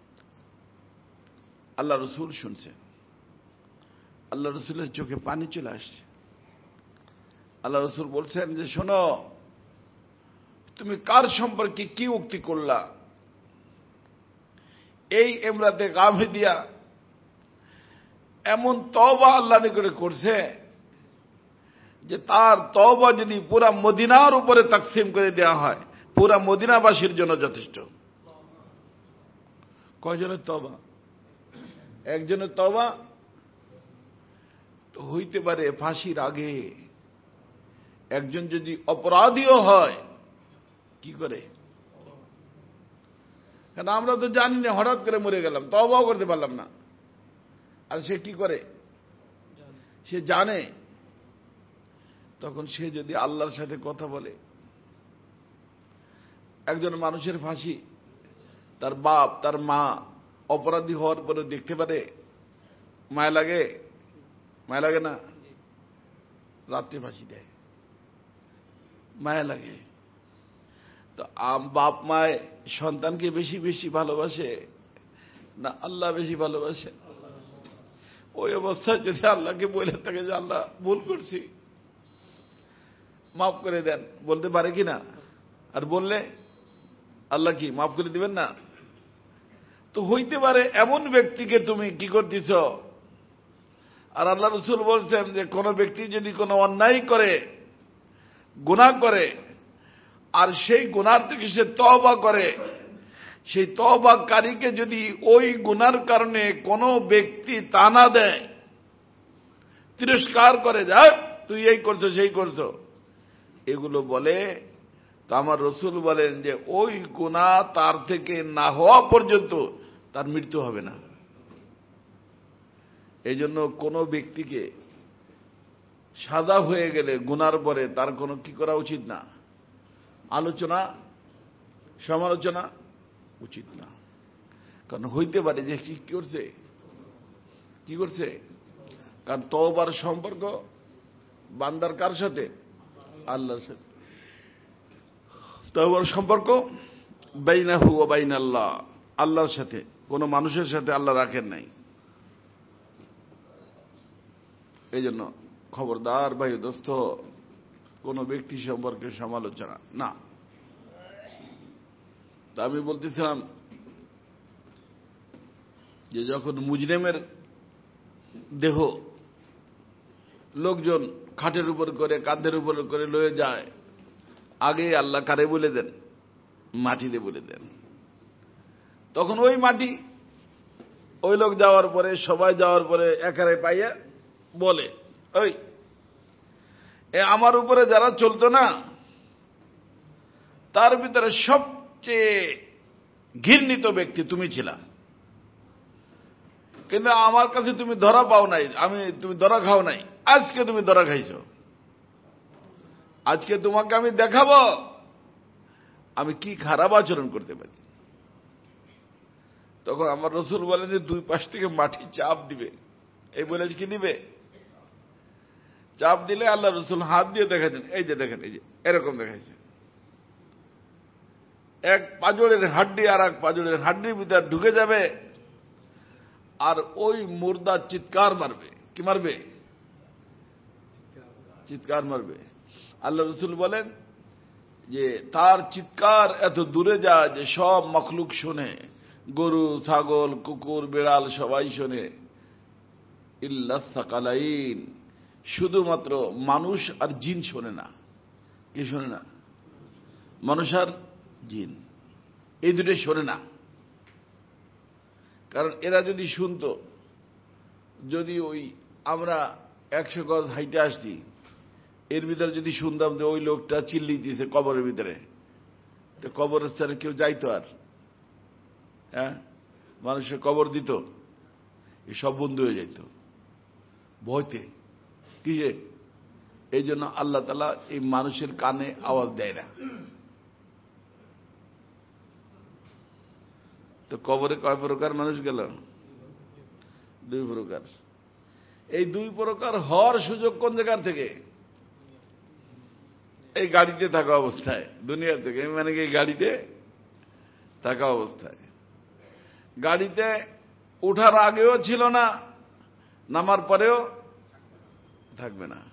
আল্লাহ রসুল শুনছে, আল্লাহ রসুলের চোখে পানি চলে আসছে। আল্লাহ রসুল বলছেন যে শোনো, তুমি কার সম্পর্কে কি উক্তি করলা? এই ইমরাতে গামেদিয়া এমন তওবা আল্লাহ নিকটে করছে যে তার তওবা যদি পুরা মদিনার উপরে তাকসিম করে দেওয়া হয়, পুরা মদিনাবাসীর জন্য যথেষ্ট। কয়জনের তওবা? একজনের তওবা তো হইতে পারে ফাঁসির আগে। একজন যদি অপরাধীও হয় কি করে? কারণ আমরা তো জানি না, হঠাৎ করে মরে গেলাম, তওবাও করতে পারলাম না। আর সে কি করে? সে জানে। তখন সে যদি আল্লাহর সাথে কথা বলে, একজন মানুষের ফাঁসি তার বাপ তার মা অপরাধী হওয়ার পরে দেখতে পারে, মায়া লাগে? মায়া লাগে না? রাত্রে ফাঁসি দেয়, মায়া লাগে। তো বাপ মায় সন্তানকে বেশি বেশি ভালোবাসে না আল্লাহ বেশি ভালোবাসে? ওই অবস্থায় যদি আল্লাহকে বলে থাকে যে আল্লাহ ভুল করছি, মাফ করে দেন, বলতে পারে কি না? আর বললে আল্লাহ কি মাফ করে দিবেন না? তো হইতে পারে এমন ব্যক্তিকে তুমি কি করতেছ। আর আল্লাহ রসুল বলছেন যে কোন ব্যক্তি যদি কোনো অন্যায় করে, গুনাহ করে, আর সেই গুনাহ থেকে সে তওবা করে, সেই তওবাকারীকে যদি ওই গুনার কারণে কোনো ব্যক্তি তানা দেয়, তিরস্কার করে, যায় তুই এই করছো সেই করছো, এগুলো বলে, তো আমার রসুল বলেন যে ওই গুনাহ তার থেকে না হওয়া পর্যন্ত তার মৃত্যু হবে না। এই জন্য কোনো ব্যক্তিকে সাজা হয়ে গেলে গুনার পরে তার কোনো কি করা উচিত না, আলোচনা সমালোচনা উচিত না। কারণ হইতে পারে যে কি করছে, কি করছে। কারণ তওবার সম্পর্ক বান্দার কার সাথে? আল্লাহর সাথে। তওবার সম্পর্ক বাইনাহু ওয়া বাইনাল্লাহ, আল্লাহর সাথে, কোন মানুষের সাথে আল্লাহ রাখেন নাই। এই জন্য খবরদার ভাই দোস্ত, কোন ব্যক্তি সম্পর্কে সমালোচনা না। তা আমি বলতেছিলাম যে যখন মুজরিমের দেহ লোকজন খাটের উপর করে, কাঁধের উপর করে লয়ে যায়, আগে আল্লাহ কারে বলে দেন? মাটিতে বলে দেন। তখন ওই মাটি ওই লোক যাওয়ার পরে, সবাই যাওয়ার পরে একারে পাইয়া বলে, ওই আমার উপরে যারা চলতো না, তার ভিতরে সবচেয়ে ঘৃণিত ব্যক্তি তুমি ছিলা, কিন্তু আমার কাছে তুমি ধরা পাও নাই, তুমি ধরা খাও নাই, আজকে তুমি ধরা খাইছো, আজকে তোমাকে আমি দেখাবো আমি কি খারাপ আচরণ করতে পারি। তখন আমার রসুল বলেন যে দুই পাশ থেকে মাটি চাপ দিবে। এই বলেছে কি দিবে? চাপ দিলে আল্লাহ রসুল হাত দিয়ে দেখাচ্ছেন, এই যে দেখেন, এই যে এরকম দেখাইছে, এক পাজরের হাড্ডি আর এক পাজরের হাড্ডির ভিতরে ঢুকে যাবে, আর ওই মুর্দা চিৎকার মারবে। কি মারবে? চিৎকার মারবে। আল্লাহ রসুল বলেন যে তার চিৎকার এত দূরে যায় যে সব মখলুক শোনে, গরু ছাগল কুকুর বিড়াল সবাই শোনে, ইল্লাস সাকালাইন, শুধুমাত্র মানুষ আর জিন শোনে না। কি শোনে না? মানুষ আর জিন, এই দুটো শোনে না। কারণ এরা যদি শুনতো, যদি ওই আমরা 100 গজ হাইটে আসছি, এর ভিতরে যদি শুনতাম যে ওই লোকটা চিল্লি দিয়েছে কবরের ভিতরে, তো কবরস্থানে কেউ যাইতো আর? হ্যাঁ, মানুষের কবর দিত, সব বন্ধ হয়ে যেত ভয়তে। কিসে? এই জন্য আল্লাহ তাআলা এই মানুষের কানে আওয়াজ দেয় না। তো কবরে কয় প্রকার মানুষ গেল? 2 প্রকার। এই 2 প্রকার হওয়ার সুযোগ কোন জায়গা থেকে? এই গাড়িতে থাকা অবস্থায়, দুনিয়া থেকে, মানে কি গাড়িতে থাকা অবস্থায়। গাড়িতে ওঠার আগেও ছিল না, নামার পরেও থাকবে না।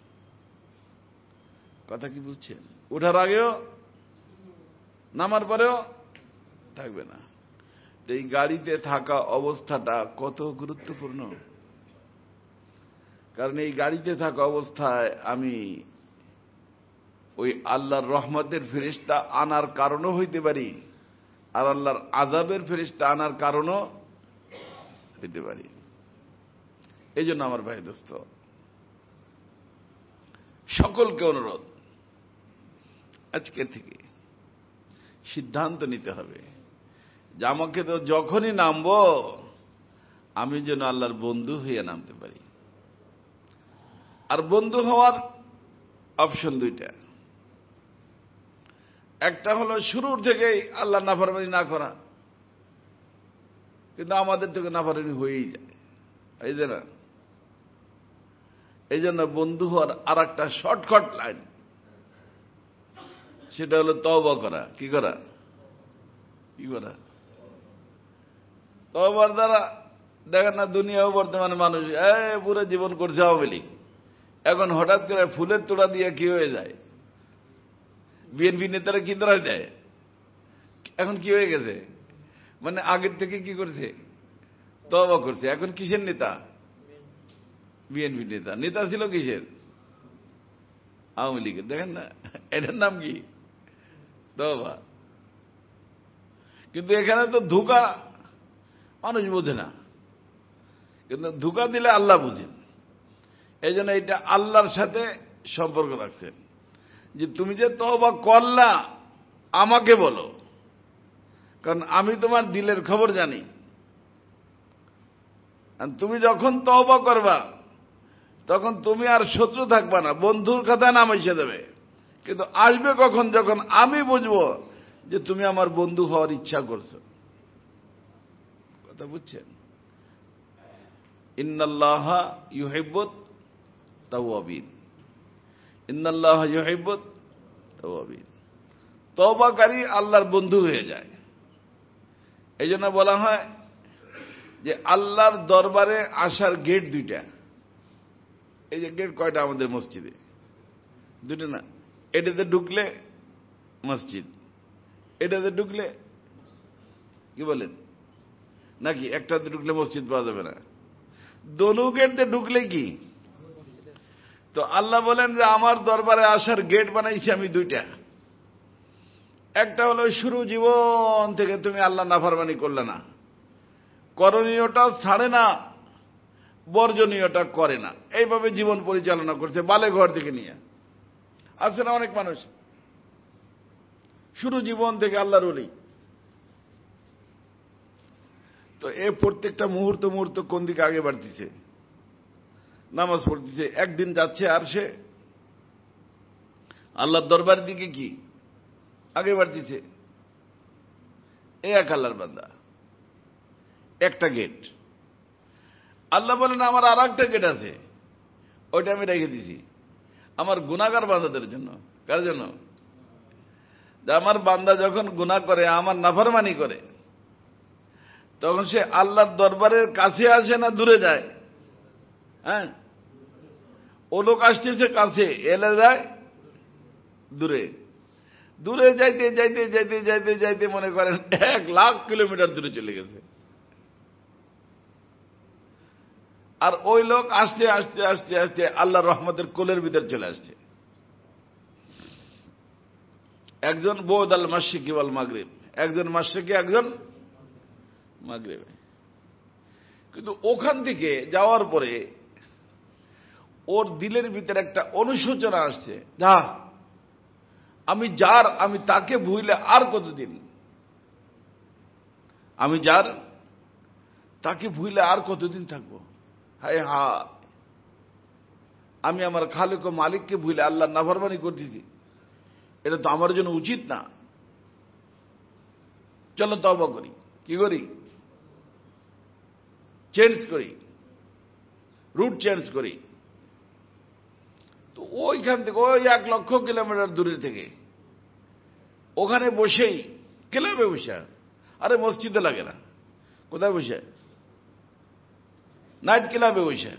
কথা কি বুঝছেন? ওঠার আগেও, নামার পরেও থাকবে না। এই গাড়িতে থাকা অবস্থাটা কত গুরুত্বপূর্ণ। কারণ এই গাড়িতে থাকা অবস্থায় আমি ওই আল্লাহর রহমতের ফেরেশতা আনার কারণও হইতে পারি, আর আল্লাহর আযাবের ফেরেশতা আনার কারণও হইতে পারি। এই জন্য আমার ভাই দোস্ত, সকলকে অনুরোধ, আজকে থেকে সিদ্ধান্ত নিতে হবে যে আমাকে তো যখনই নামবো আমি যেন আল্লাহর বন্ধু হয়ে নামতে পারি। আর বন্ধু হওয়ার অপশন 2টা। একটা হলো শুরুর থেকেই আল্লাহ নাফরমানি না করা, কিন্তু আমাদের থেকে নাফরমানি হয়েই যায়, এই যে না। এই জন্য বন্ধু হওয়ার আর একটা শর্টকাট লাইন, সেটা হলো তওবা করা। কি করা? কি করা? তওবার দ্বারা দেখেন না, দুনিয়াও বর্তমানে মানুষ পুরো জীবন করছে আওয়ামী লীগ, এখন হঠাৎ করে ফুলের তোড়া দিয়ে কি হয়ে যায়? বিএনপি নেতারা কি ধরা যায়? এখন কি হয়ে গেছে? মানে আগের থেকে কি করছে? তওবা করছে। এখন কিসের নেতা? বিএনপি নেতা। নেতা ছিল কিসের? আওয়ামী লীগের। দেখেন না, এটার নাম কি? তওবা। কিন্তু এখানে তো ধোঁকা মানুষ বোঝে না, কিন্তু ধোঁকা দিলে আল্লাহ বুঝেন। এই জন্য এটা আল্লাহর সাথে সম্পর্ক রাখছেন যে তুমি যে তওবা করলা আমাকে বলো, কারণ আমি তোমার দিলের খবর জানি। আর তুমি যখন তওবা করবা তখন তুমি আর শত্রু থাকবা না, বন্ধুর খাতায় নাম এসে দেবে। কিন্তু আসবে কখন? যখন আমি বুঝবো যে তুমি আমার বন্ধু হওয়ার ইচ্ছা করছো। কথা বুঝছেন? ইন্নাল্লাহা ইউহিব্বুত তাওয়াবিন, ইন্নাল্লাহা ইউহিব্বুত তাওয়াবিন। তওবাকারী আল্লাহর বন্ধু হয়ে যায়। এই জন্য বলা হয় যে আল্লাহর দরবারে আসার গেট 2টা। এই যে গেট কয়টা আমাদের মসজিদে? 2টা না? এটাতে ঢুকলে মসজিদ, এটাতে ঢুকলে কি বলেন নাকি? একটাতে ঢুকলে মসজিদ পাওয়া যাবে না? দোনো গেটে ঢুকলে কি? তো আল্লাহ বলেন যে আমার দরবারে আসার গেট বানাইছি আমি 2টা। একটা হলো শুরু জীবন থেকে তুমি আল্লাহ নাফরমানি করলে না, করণীয়টা ছাড়ে না, বর্জনীয়টা করে না, এইভাবে জীবন পরিচালনা করছে বালে ঘর থেকে নিয়ে। আছে না অনেক মানুষ শুরু জীবন থেকে আল্লাহর ওলি। তো প্রত্যেকটা মুহূর্ত মুহূর্ত কোন দিকে আগে বাড়তিছে? নামাজ পড়তেছে। একদিন যাচ্ছে আর সে আল্লাহর দরবার দিকে কি আগে বাড়তিছে। এক আল্লাহর বান্দা, একটা গেট। আল্লাহ বলেন আমার আর একটা গেট আছে, ওইটা আমি রেখে দিছি আমার গুনাহগার বান্দাদের জন্য। কার জন্য? আমার বান্দা যখন গুনাহ করে, আমার নাফরমানি করে, তখন সে আল্লাহর দরবারের কাছে আসে না দূরে যায়? হ্যাঁ, ও লোক আসতেছে কাছে, এলে যায় দূরে। দূরে যাইতে যাইতে যাইতে যাইতে যাইতে মনে করেন 1,00,000 কিলোমিটার দূরে চলে গেছে। আর ওই লোক আসতে আসতে আসতে আসতে আল্লাহর রহমতের কোলের ভিতর চলে আসছে। একজন বৌদ আল মাশরিকি ওয়াল মাগরিব, একজন মাশরিকি, একজন মাগরিবে। কিন্তু ওখান থেকে যাওয়ার পরে ওর দিলের ভিতরে একটা অনুশোচনা আসছে, আমি তাকে ভুলে আর কতদিন, তাকে ভুলে আর কতদিন থাকবো। হায় আমি আমার খালিক ও মালিককে ভুলে আল্লাহ নাফরমানি করতেছি, এটা তো আমার জন্য উচিত না। চলো তওবা করি। কি করি? চেঞ্জ করি, রুট চেঞ্জ করি। তো ওইখান থেকে ওই 1,00,000 কিলোমিটার দূরে থেকে ওখানে বসেই, ক্লাবে বসে, আরে মসজিদে লাগে না, কোথায় বসে? নাইট ক্লাবে বসে,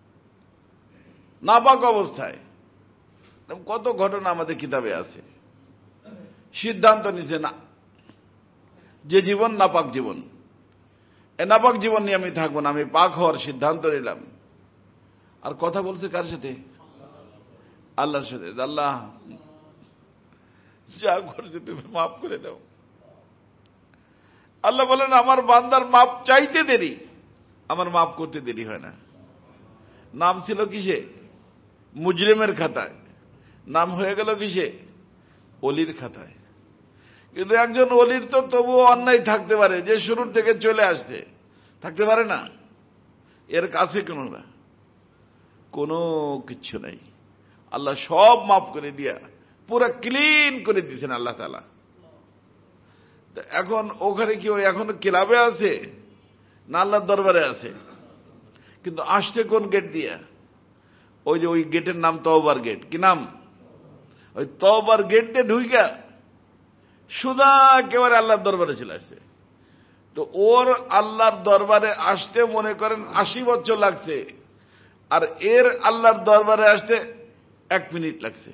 নাপাক অবস্থায়। কত ঘটনা আমাদের কিতাবে আছে। সিদ্ধান্ত নিছে, না, যে জীবন নাপাক জীবন, এ নাপাক জীবন নিয়ে আমি থাকবো না, আমি পাক হওয়ার সিদ্ধান্ত নিলাম। আর কথা বলছে কার সাথে? আল্লাহর সাথে। আল্লাহ যা করছে তুমি মাফ করে দাও। আল্লাহ বলেন, আমার বান্দার মাপ চাইতে দেরি, আমার মাফ করতে দেরি হয় না। নাম ছিল কিসে? মুজরিমের খাতায়। নাম হয়ে গেল কিসে? ওলির খাতায়। কিন্তু একজন ওলির তো তবুও অন্যায় থাকতে পারে, যে শুরুর থেকে চলে আসছে, থাকতে পারে না? এর কাছে কোনো কিচ্ছু নাই। আল্লাহ সব মাফ করে দিয়া পুরা ক্লিন করে দিয়েছেন আল্লাহ তাআলা। এখন ওখানে কি ওই এখনো ক্লাবে আছে না আল্লাহর দরবারে আছে? কিন্তু আসছে কোন গেট দিয়া? ওই যে ওই গেটের নাম তওবার গেট। কি নাম? ওই তওবার গেট দিয়ে ঢুইকা সুদা একেবারে আল্লাহর দরবারে চলে আসছে। তো ওর আল্লাহর দরবারে আসতে মনে করেন 80 বছর লাগছে, আর এর আল্লাহর দরবারে আসতে 1 মিনিট লাগছে।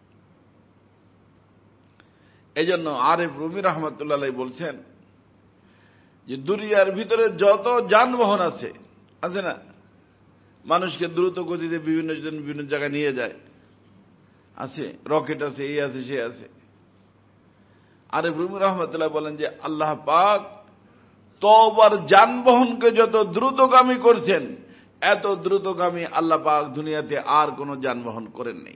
এই জন্য আরিফ রুমি রহমতুল্লাহ আলাইহি বলছেন যে দুনিয়ার ভিতরে যত যানবাহন আছে না, মানুষকে দ্রুত গতিতে বিভিন্ন জায়গায় নিয়ে যায়, আছে রকেট আছে, এই আছে সে আছে। আরিফ রুমি রহমতুল্লাহ বলেন যে আল্লাহ পাক তওবার যানবাহনকে যত দ্রুতগামী করছেন, এত দ্রুতগামী আল্লাহ পাক দুনিয়াতে আর কোন যানবাহন করেন নাই।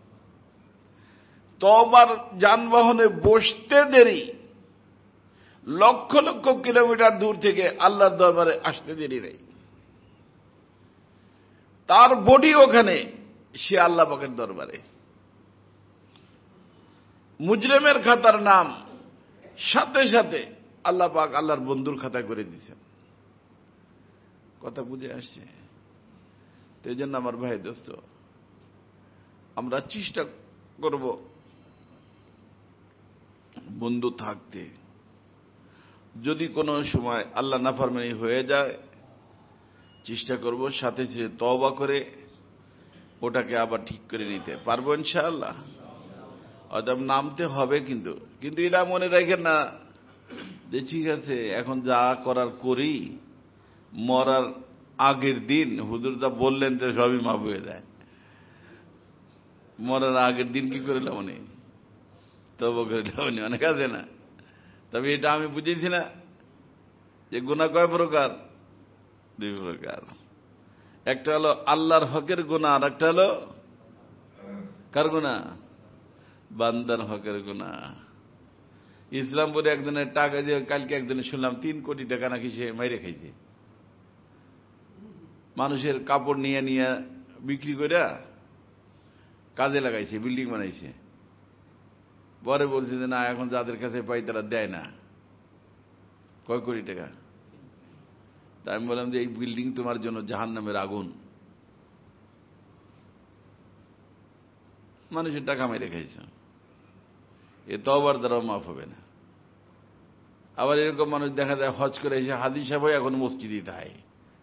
তওবার যানবাহনে বসতে দেরি, লক্ষ লক্ষ কিলোমিটার দূর থেকে আল্লাহর দরবারে আসতে দেরি নেই। তার বডি ওখানে, সে আল্লাহ পাকের দরবারে। মুজরিমের খাতার নাম সাথে সাথে আল্লাহ পাক আল্লাহর বন্ধুর খাতায় করে দিয়েছেন। কথা বুঝে আসছে? তো এই জন্য আমার ভাই দোস্ত, আমরা চেষ্টা করব বন্ধু থাকতে। যদি কোনো সময় আল্লাহ নাফরমানি হয়ে যায়, চেষ্টা করব সাথে সাথে তওবা করে ওটাকে আবার ঠিক করে নিতে পারবো ইনশাআল্লাহ। অতএব নামতে হবে, কিন্তু এটা মনে রাখেন না যে ঠিক আছে এখন যা করার করি, মরার আগের দিন হুজুর যা বললেন যে সবই মাফ হয়ে যায়। মরার আগের দিন কি করে লাবনি? তওবা করে লাবনি, অনেক আছে না। তবে এটা আমি বুঝেছি না যে গুনাহ কয় প্রকার? 2 প্রকার। একটা হলো আল্লাহর হকের গুনাহ, আর একটা হলো কার গুনাহ? বান্দার হকের গুনাহ। ইসলামপুরে একজনের টাকা দিয়ে, কালকে একজনে শুনলাম 3 কোটি টাকা নাকি সে মাইরে খাইছে। মানুষের কাপড় নিয়ে নিয়ে বিক্রি করে কাজে লাগাইছে, বিল্ডিং বানাইছে। পরে বলছে যে না, এখন যাদের কাছে পাই তারা দেয় না। কয় কোটি টাকা? তাই আমি বললাম যে এই বিল্ডিং তোমার জন্য জাহান্নামের আগুন। মানুষের টাকা মেরে খাইছে, এ তওবার দ্বারাও মাফ হবে না। আবার এরকম মানুষ দেখা যায় হজ করে এসে হাজি সাহেব এখন মসজিদে দেয়,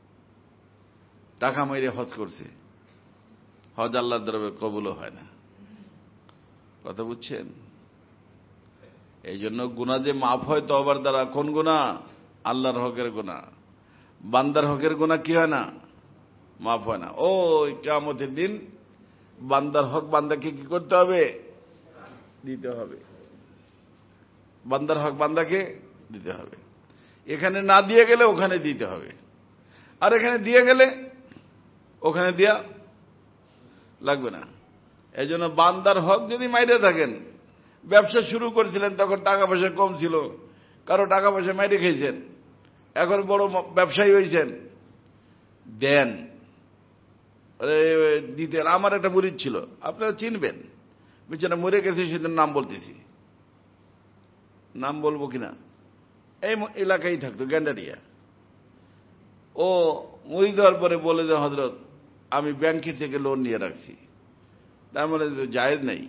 টাকা মেরে হজ করছে, হজ আল্লাহর দরবারে কবুলও হয় না। কথা বুঝছেন? এই জন্য গুনাহ যে মাফ হয় তওবার দ্বারা, কোন গুনাহ? আল্লাহর হকের গুনাহ। বান্দার হকের গুনাহ কি হয় না? মাফ হয় না। ওই কিয়ামতের দিন বান্দার হক বান্দাকে কি করতে হবে? দিতে হবে। বান্দার হক বান্দাকে দিতে হবে। এখানে না দিয়ে গেলে ওখানে দিতে হবে, আর এখানে দিয়ে গেলে ওখানে দিয়া লাগবে না। এই জন্য বান্দার হক যদি মাইরে থাকেন, ব্যবসা শুরু করেছিলেন তখন টাকা পয়সা কম ছিল, কারো টাকা পয়সা মাইরে খেয়েছেন, এখন বড় ব্যবসায়ী হয়েছেন, দেন, দিতেন। আমার একটা মুরিদ ছিল, আপনারা চিনবেন, বিছানা মরে গেছে, সেদিন নাম বলতেছি, নাম বলবো কিনা, এই এলাকায় থাকতো, গ্যান্ডারিয়া। ও মুরিদ হওয়ার পরে বলে যে হযরত আমি ব্যাংকে থেকে লোন নিয়ে রাখছি। তার মানে জায়েজ নেই,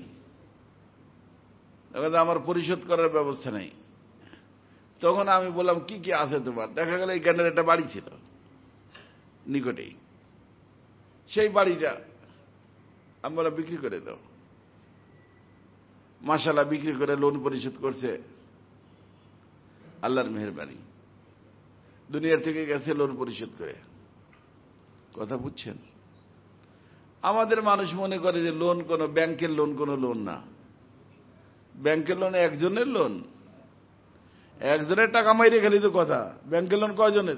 আমার পরিশোধ করার ব্যবস্থা নেই। তখন আমি বললাম কি কি আছে তোমার? দেখা গেল এই গ্যান্ডার একটা বাড়ি ছিল নিকটেই, সেই বাড়িটা আমরা বিক্রি করে দাও। মাশাআল্লাহ বিক্রি করে লোন পরিশোধ করছে, আল্লাহর মেহেরবানি, দুনিয়ার থেকে গেছে লোন পরিশোধ করে। কথা বুঝছেন? আমাদের মানুষ মনে করে যে লোন কোনো ব্যাংকের লোন, কোনো লোন না। ব্যাংকের লোন একজনের লোন, একজনের টাকা মাইরে গেলি তো কথা। ব্যাংকের লোন কয়জনের?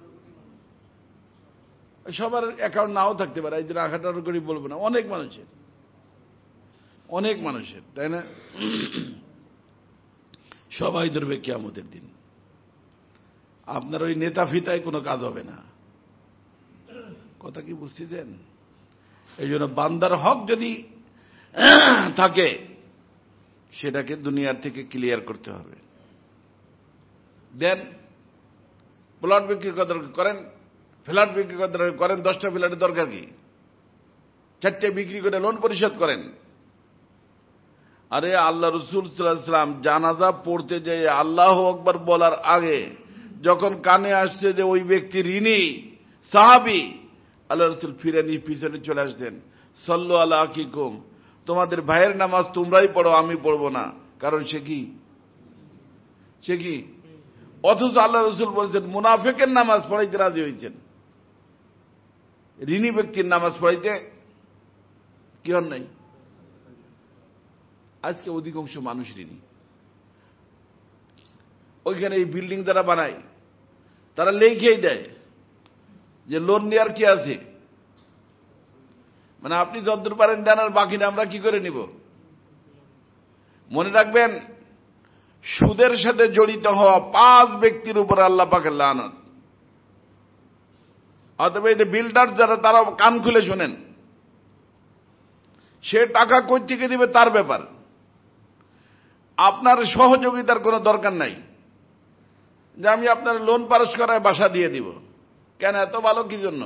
সবার অ্যাকাউন্ট নাও থাকতে পারে, এই জন্য আঘাটার করে বলবো না, অনেক মানুষের, অনেক মানুষের, তাই না? সবাই ধরবে কিয়ামতের দিন। আপনার ওই নেতা ফিতায় কোনো কাজ হবে না। কথা কি বুঝতেছেন? এই জন্য বান্দার হক যদি থাকে সেটাকে দুনিয়ার থেকে ক্লিয়ার করতে হবে। দেন, প্লট বিক্রি করেন, ফ্ল্যাট বিক্রি করেন, 10টা ফ্ল্যাটের দরকার কি? 4টে বিক্রি করে লোন পরিশোধ করেন। আরে আল্লাহ রাসূল সাল্লাল্লাহু আলাইহি ওয়াসাল্লাম জানাজা পড়তে যেয়ে আল্লাহু আকবার বলার আগে যখন কানে আসছে যে ওই ব্যক্তি ঋণী সাহাবী, আল্লাহ রাসূল ফিরে নিয়ে পিছনে চলে আসতেন, সাল্লু আলা আকিকুম, তোমাদের ভাইয়ের নামাজ তোমরাই পড়ো, আমি পড়বো না, কারণ সে কি, সে কি? অথচ আল্লাহ রাসূল বলেছেন মুনাফিকের নামাজ পড়াইতে রাজি হয়েছেন, ঋণী ব্যক্তির নামাজ পড়াইতে কি হন নাই? আজকে অধিকাংশ মানুষ ঋণী। ওইখানে এই বিল্ডিং যারা বানায় তারা লিখেই দেয় যে লোন নেওয়ার কি আছে, মানে আপনি যতদূর পারেন দেন, আর বাকিটা আমরা কি করে নিব? মনে রাখবেন, সুদের সাথে জড়িত হওয়া 5 ব্যক্তির উপর আল্লাহ পাকের লানত। অথবা এই যে বিল্ডার যারা, তারা কান খুলে শোনেন, সে টাকা কই থেকে দিবে তার ব্যাপার, আপনার সহযোগিতার কোনো দরকার নাই যে আমি আপনার লোন পাস করায় বাসা দিয়ে দিব। কেন? এত ভালো কি জন্য?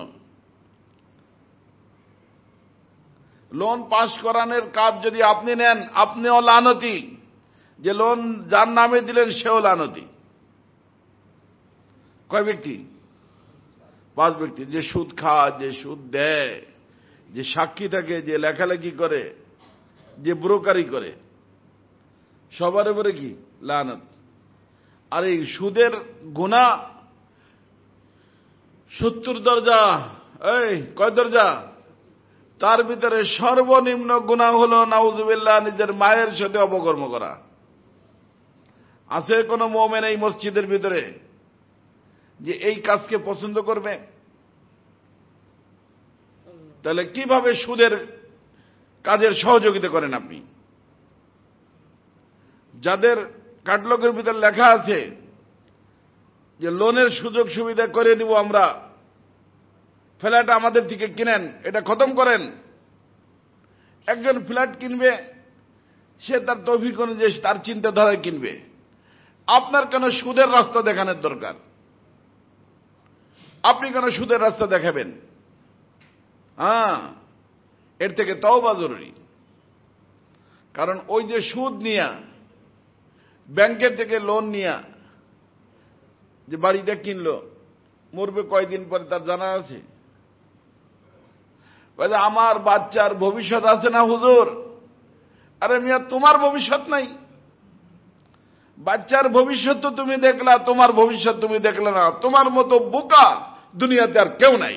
লোন পাস করানোর কাজ যদি আপনি নেন, আপনিও লানতি, যে লোন যার নামে দিলেন সেও লানতি। কয় ব্যক্তি? 5 ব্যক্তি। যে সুদ খায়, যে সুদ দেয়, যে সাক্ষী থাকে, যে লেখালেখি করে, যে ব্রোকারি করে, সবার উপরে কি লানত। আর এই সুদের গুনাহ 70 দরজা। এই কয় দরজা? তার ভিতরে সর্বনিম্ন গুনাহ হলো নাউযুবিল্লাহ, নিজের মায়ের সাথে অপকর্ম করা। আছে কোন মুমিন এই মসজিদের ভিতরে যে এই কাজকে পছন্দ করবে? তাহলে কিভাবে সুদের কাজের সহযোগিতা করেন আপনি? যাদের ক্যাটালগের ভিতরে লেখা আছে যে লোনের সুযোগ সুবিধা করে দিব আমরা, ফ্ল্যাট আমাদের থেকে কিনেন, এটা খতম করেন। একজন ফ্ল্যাট কিনবে, সে তার তৌফিক অনুযায়ী তার চিন্তাধারায় কিনবে। আপনার কেন সুদের রাস্তা দেখানোর দরকার? আপনি কেন সুদের রাস্তা দেখাবেন? এর থেকে তওবা জরুরি। কারণ ওই যে সুদ নিয়া, ব্যাংকের থেকে লোন নিয়া যে বাড়িটা কিনলো, মরবে কয়দিন পরে তার জানা আছে? আমার বাচ্চার ভবিষ্যৎ আছে না হুজুর? আরে মিয়া, তোমার ভবিষ্যৎ নাই। বাচ্চার ভবিষ্যৎ তো তুমি দেখলা, তোমার ভবিষ্যৎ তুমি দেখলে না। তোমার মতো বোকা দুনিয়াতে আর কেউ নাই।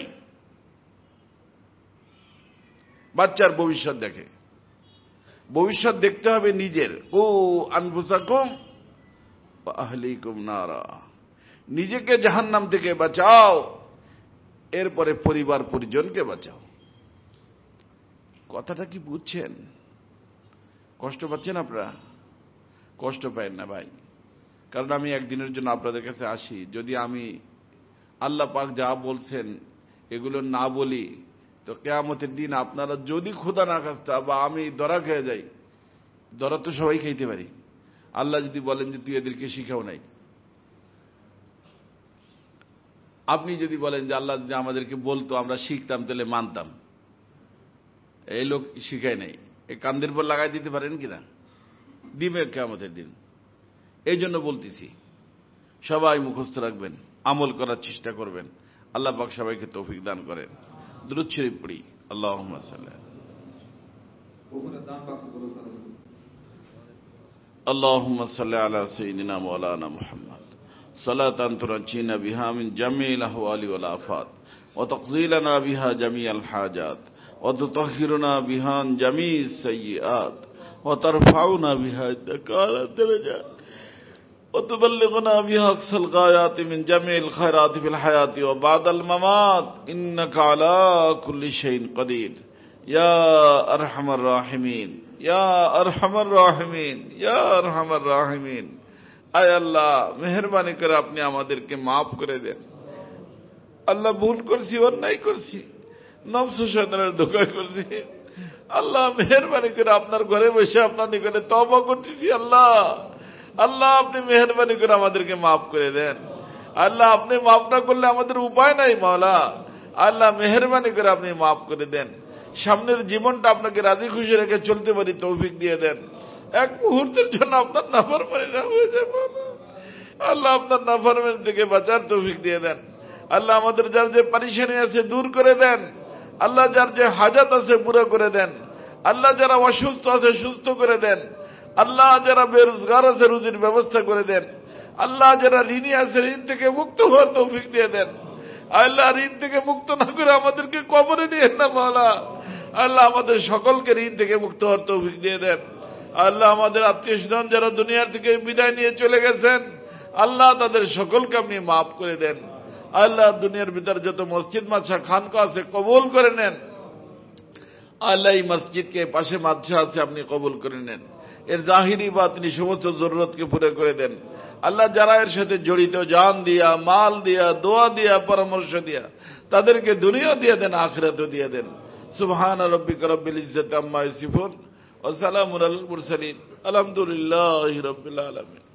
বাচ্চার ভবিষ্যৎ দেখে। ভবিষ্যৎ দেখতে হবে নিজের। ও আনফুসাকুম ওয়া আহলিকুম নারা, নিজেকে জাহান্নাম থেকে বাঁচাও, এরপরে পরিবার পরিজনকে বাঁচাও। কথাটা কি বুঝছেন? কষ্ট পাচ্ছেন আপনারা? কষ্ট পাবেন না ভাই, কারণ আমি একদিনের জন্য আপনাদের কাছে আসি। যদি আমি আল্লাহ পাক যা বলছেন এগুলো না বলি, তো কিয়ামতের দিন আপনারা যদি খোদা না খাস্তা বা আমি ধরা খেয়ে যাই, ধরা তো সবাই খাইতে পারি, আল্লাহ যদি বলেন যে তুই এদেরকে শিখাও নাই, আপনি যদি বলেন যে আল্লাহ যে আমাদেরকে বলতো আমরা শিখতাম তাহলে মানতাম, এই লোক শিখায় নাই, এই কান্দের পর লাগাই দিতে পারেন কিনা? দিবে কিয়ামতের দিন। এই জন্য বলতেছি সবাই মুখস্থ রাখবেন, আমল করার চেষ্টা করবেন। আল্লাহ পাক সবাইকে তৌফিক দান করেন। দুরূদ শরীফ পড়ি। আল্লাহুম্মা সাল্লি আল্লাহুম্মা সাল্লি আলা সাইয়্যিদিনা মাওলানা মুহাম্মদ সালাতান তুরাজ্জিনা বিহা মিন জামিল আহওয়ালি ওয়াল আফাত ওয়া তাকযিলানা বিহা জামিআল হাজাত ওয়া তুতাহহিরুনা বিহা আন জামিস সাইয়্যাত ওয়া তারফাউনা বিহা ইনদাকা দারাজাত وتبلغنا بها أقصى الغايات من جميع الخيرات في الحياة وبعد الممات إنك على كل شيء قدير يا أرحم الراحمين يا أرحم الراحمين يا أرحم الراحمين। আয় আল্লাহ, মেহেরবানি করে আপনি আমাদেরকে মাফ করে দেন। আল্লাহ, ভুল করছি, অন্যায় করছি, নফস ও শয়তানের ধোঁকায় করছি। আল্লাহ, মেহেরবানি করে আপনার ঘরে বসে আপনার নিকটে তওবা করতেছি। আল্লাহ, আল্লাহ আপনি মেহেরবানি করে আমাদেরকে মাফ করে দেন। আল্লাহ, আপনি মাফ না করলে আমাদের উপায় নাই মাওলা। আল্লাহ, মেহেরবানি করে আপনি মাফ করে দেন। সামনের জীবনটা আপনাকে রাজি খুশি রেখে চলতে পারি তৌফিক দিয়ে দেন। এক মুহূর্তের জন্য আপনার নাফরমানি না হয়ে যায় মাওলা। আল্লাহ, আপনার নাফরমানি থেকে বাঁচার তৌফিক দিয়ে দেন। আল্লাহ, আমাদের যার যে পরেশানি আছে দূর করে দেন। আল্লাহ, যার যে হাজাত আছে পুরো করে দেন। আল্লাহ, যারা অসুস্থ আছে সুস্থ করে দেন। আল্লাহ, যারা বেরোজগার আছে রুজির ব্যবস্থা করে দেন। আল্লাহ, যারা ঋণী আছে ঋণ থেকে মুক্ত হওয়ার তৌফিক দিয়ে দেন। আল্লাহ, ঋণ থেকে মুক্ত না করে আমাদেরকে কবরে নিয়েন না মাওলা। আল্লাহ, আমাদের সকলকে ঋণ থেকে মুক্ত হওয়ার তৌফিক দিয়ে দেন। আল্লাহ, আমাদের আত্মীয় স্বজন যারা দুনিয়া থেকে বিদায় নিয়ে চলে গেছেন, আল্লাহ তাদের সকলকে আপনি মাফ করে দেন। আল্লাহ, দুনিয়ার ভিতর যত মসজিদ মাদ্রাসা খানকা আছে কবুল করে নেন। আল্লাহ, এই মসজিদকে পাশে মাদ্রাসা আছে আপনি কবুল করে নেন। এর জাহিরি বাতিনি সমস্ত জরুরতকে পুরো করে দেন। আল্লাহ, যারা এর সাথে জড়িত জান দিয়া, মাল দিয়া, দোয়া দিয়া, পরামর্শ দিয়া, তাদেরকে দুনিয়া দিয়ে দেন, আখিরাতও দিয়ে দেন। সুবহান রাব্বিকা রাব্বিল ইজ্জাতি আম্মা ইয়াসিফুন ওয়া সালামুন আলাল মুরসালিন আলহামদুলিল্লাহি রাব্বিল আলামিন।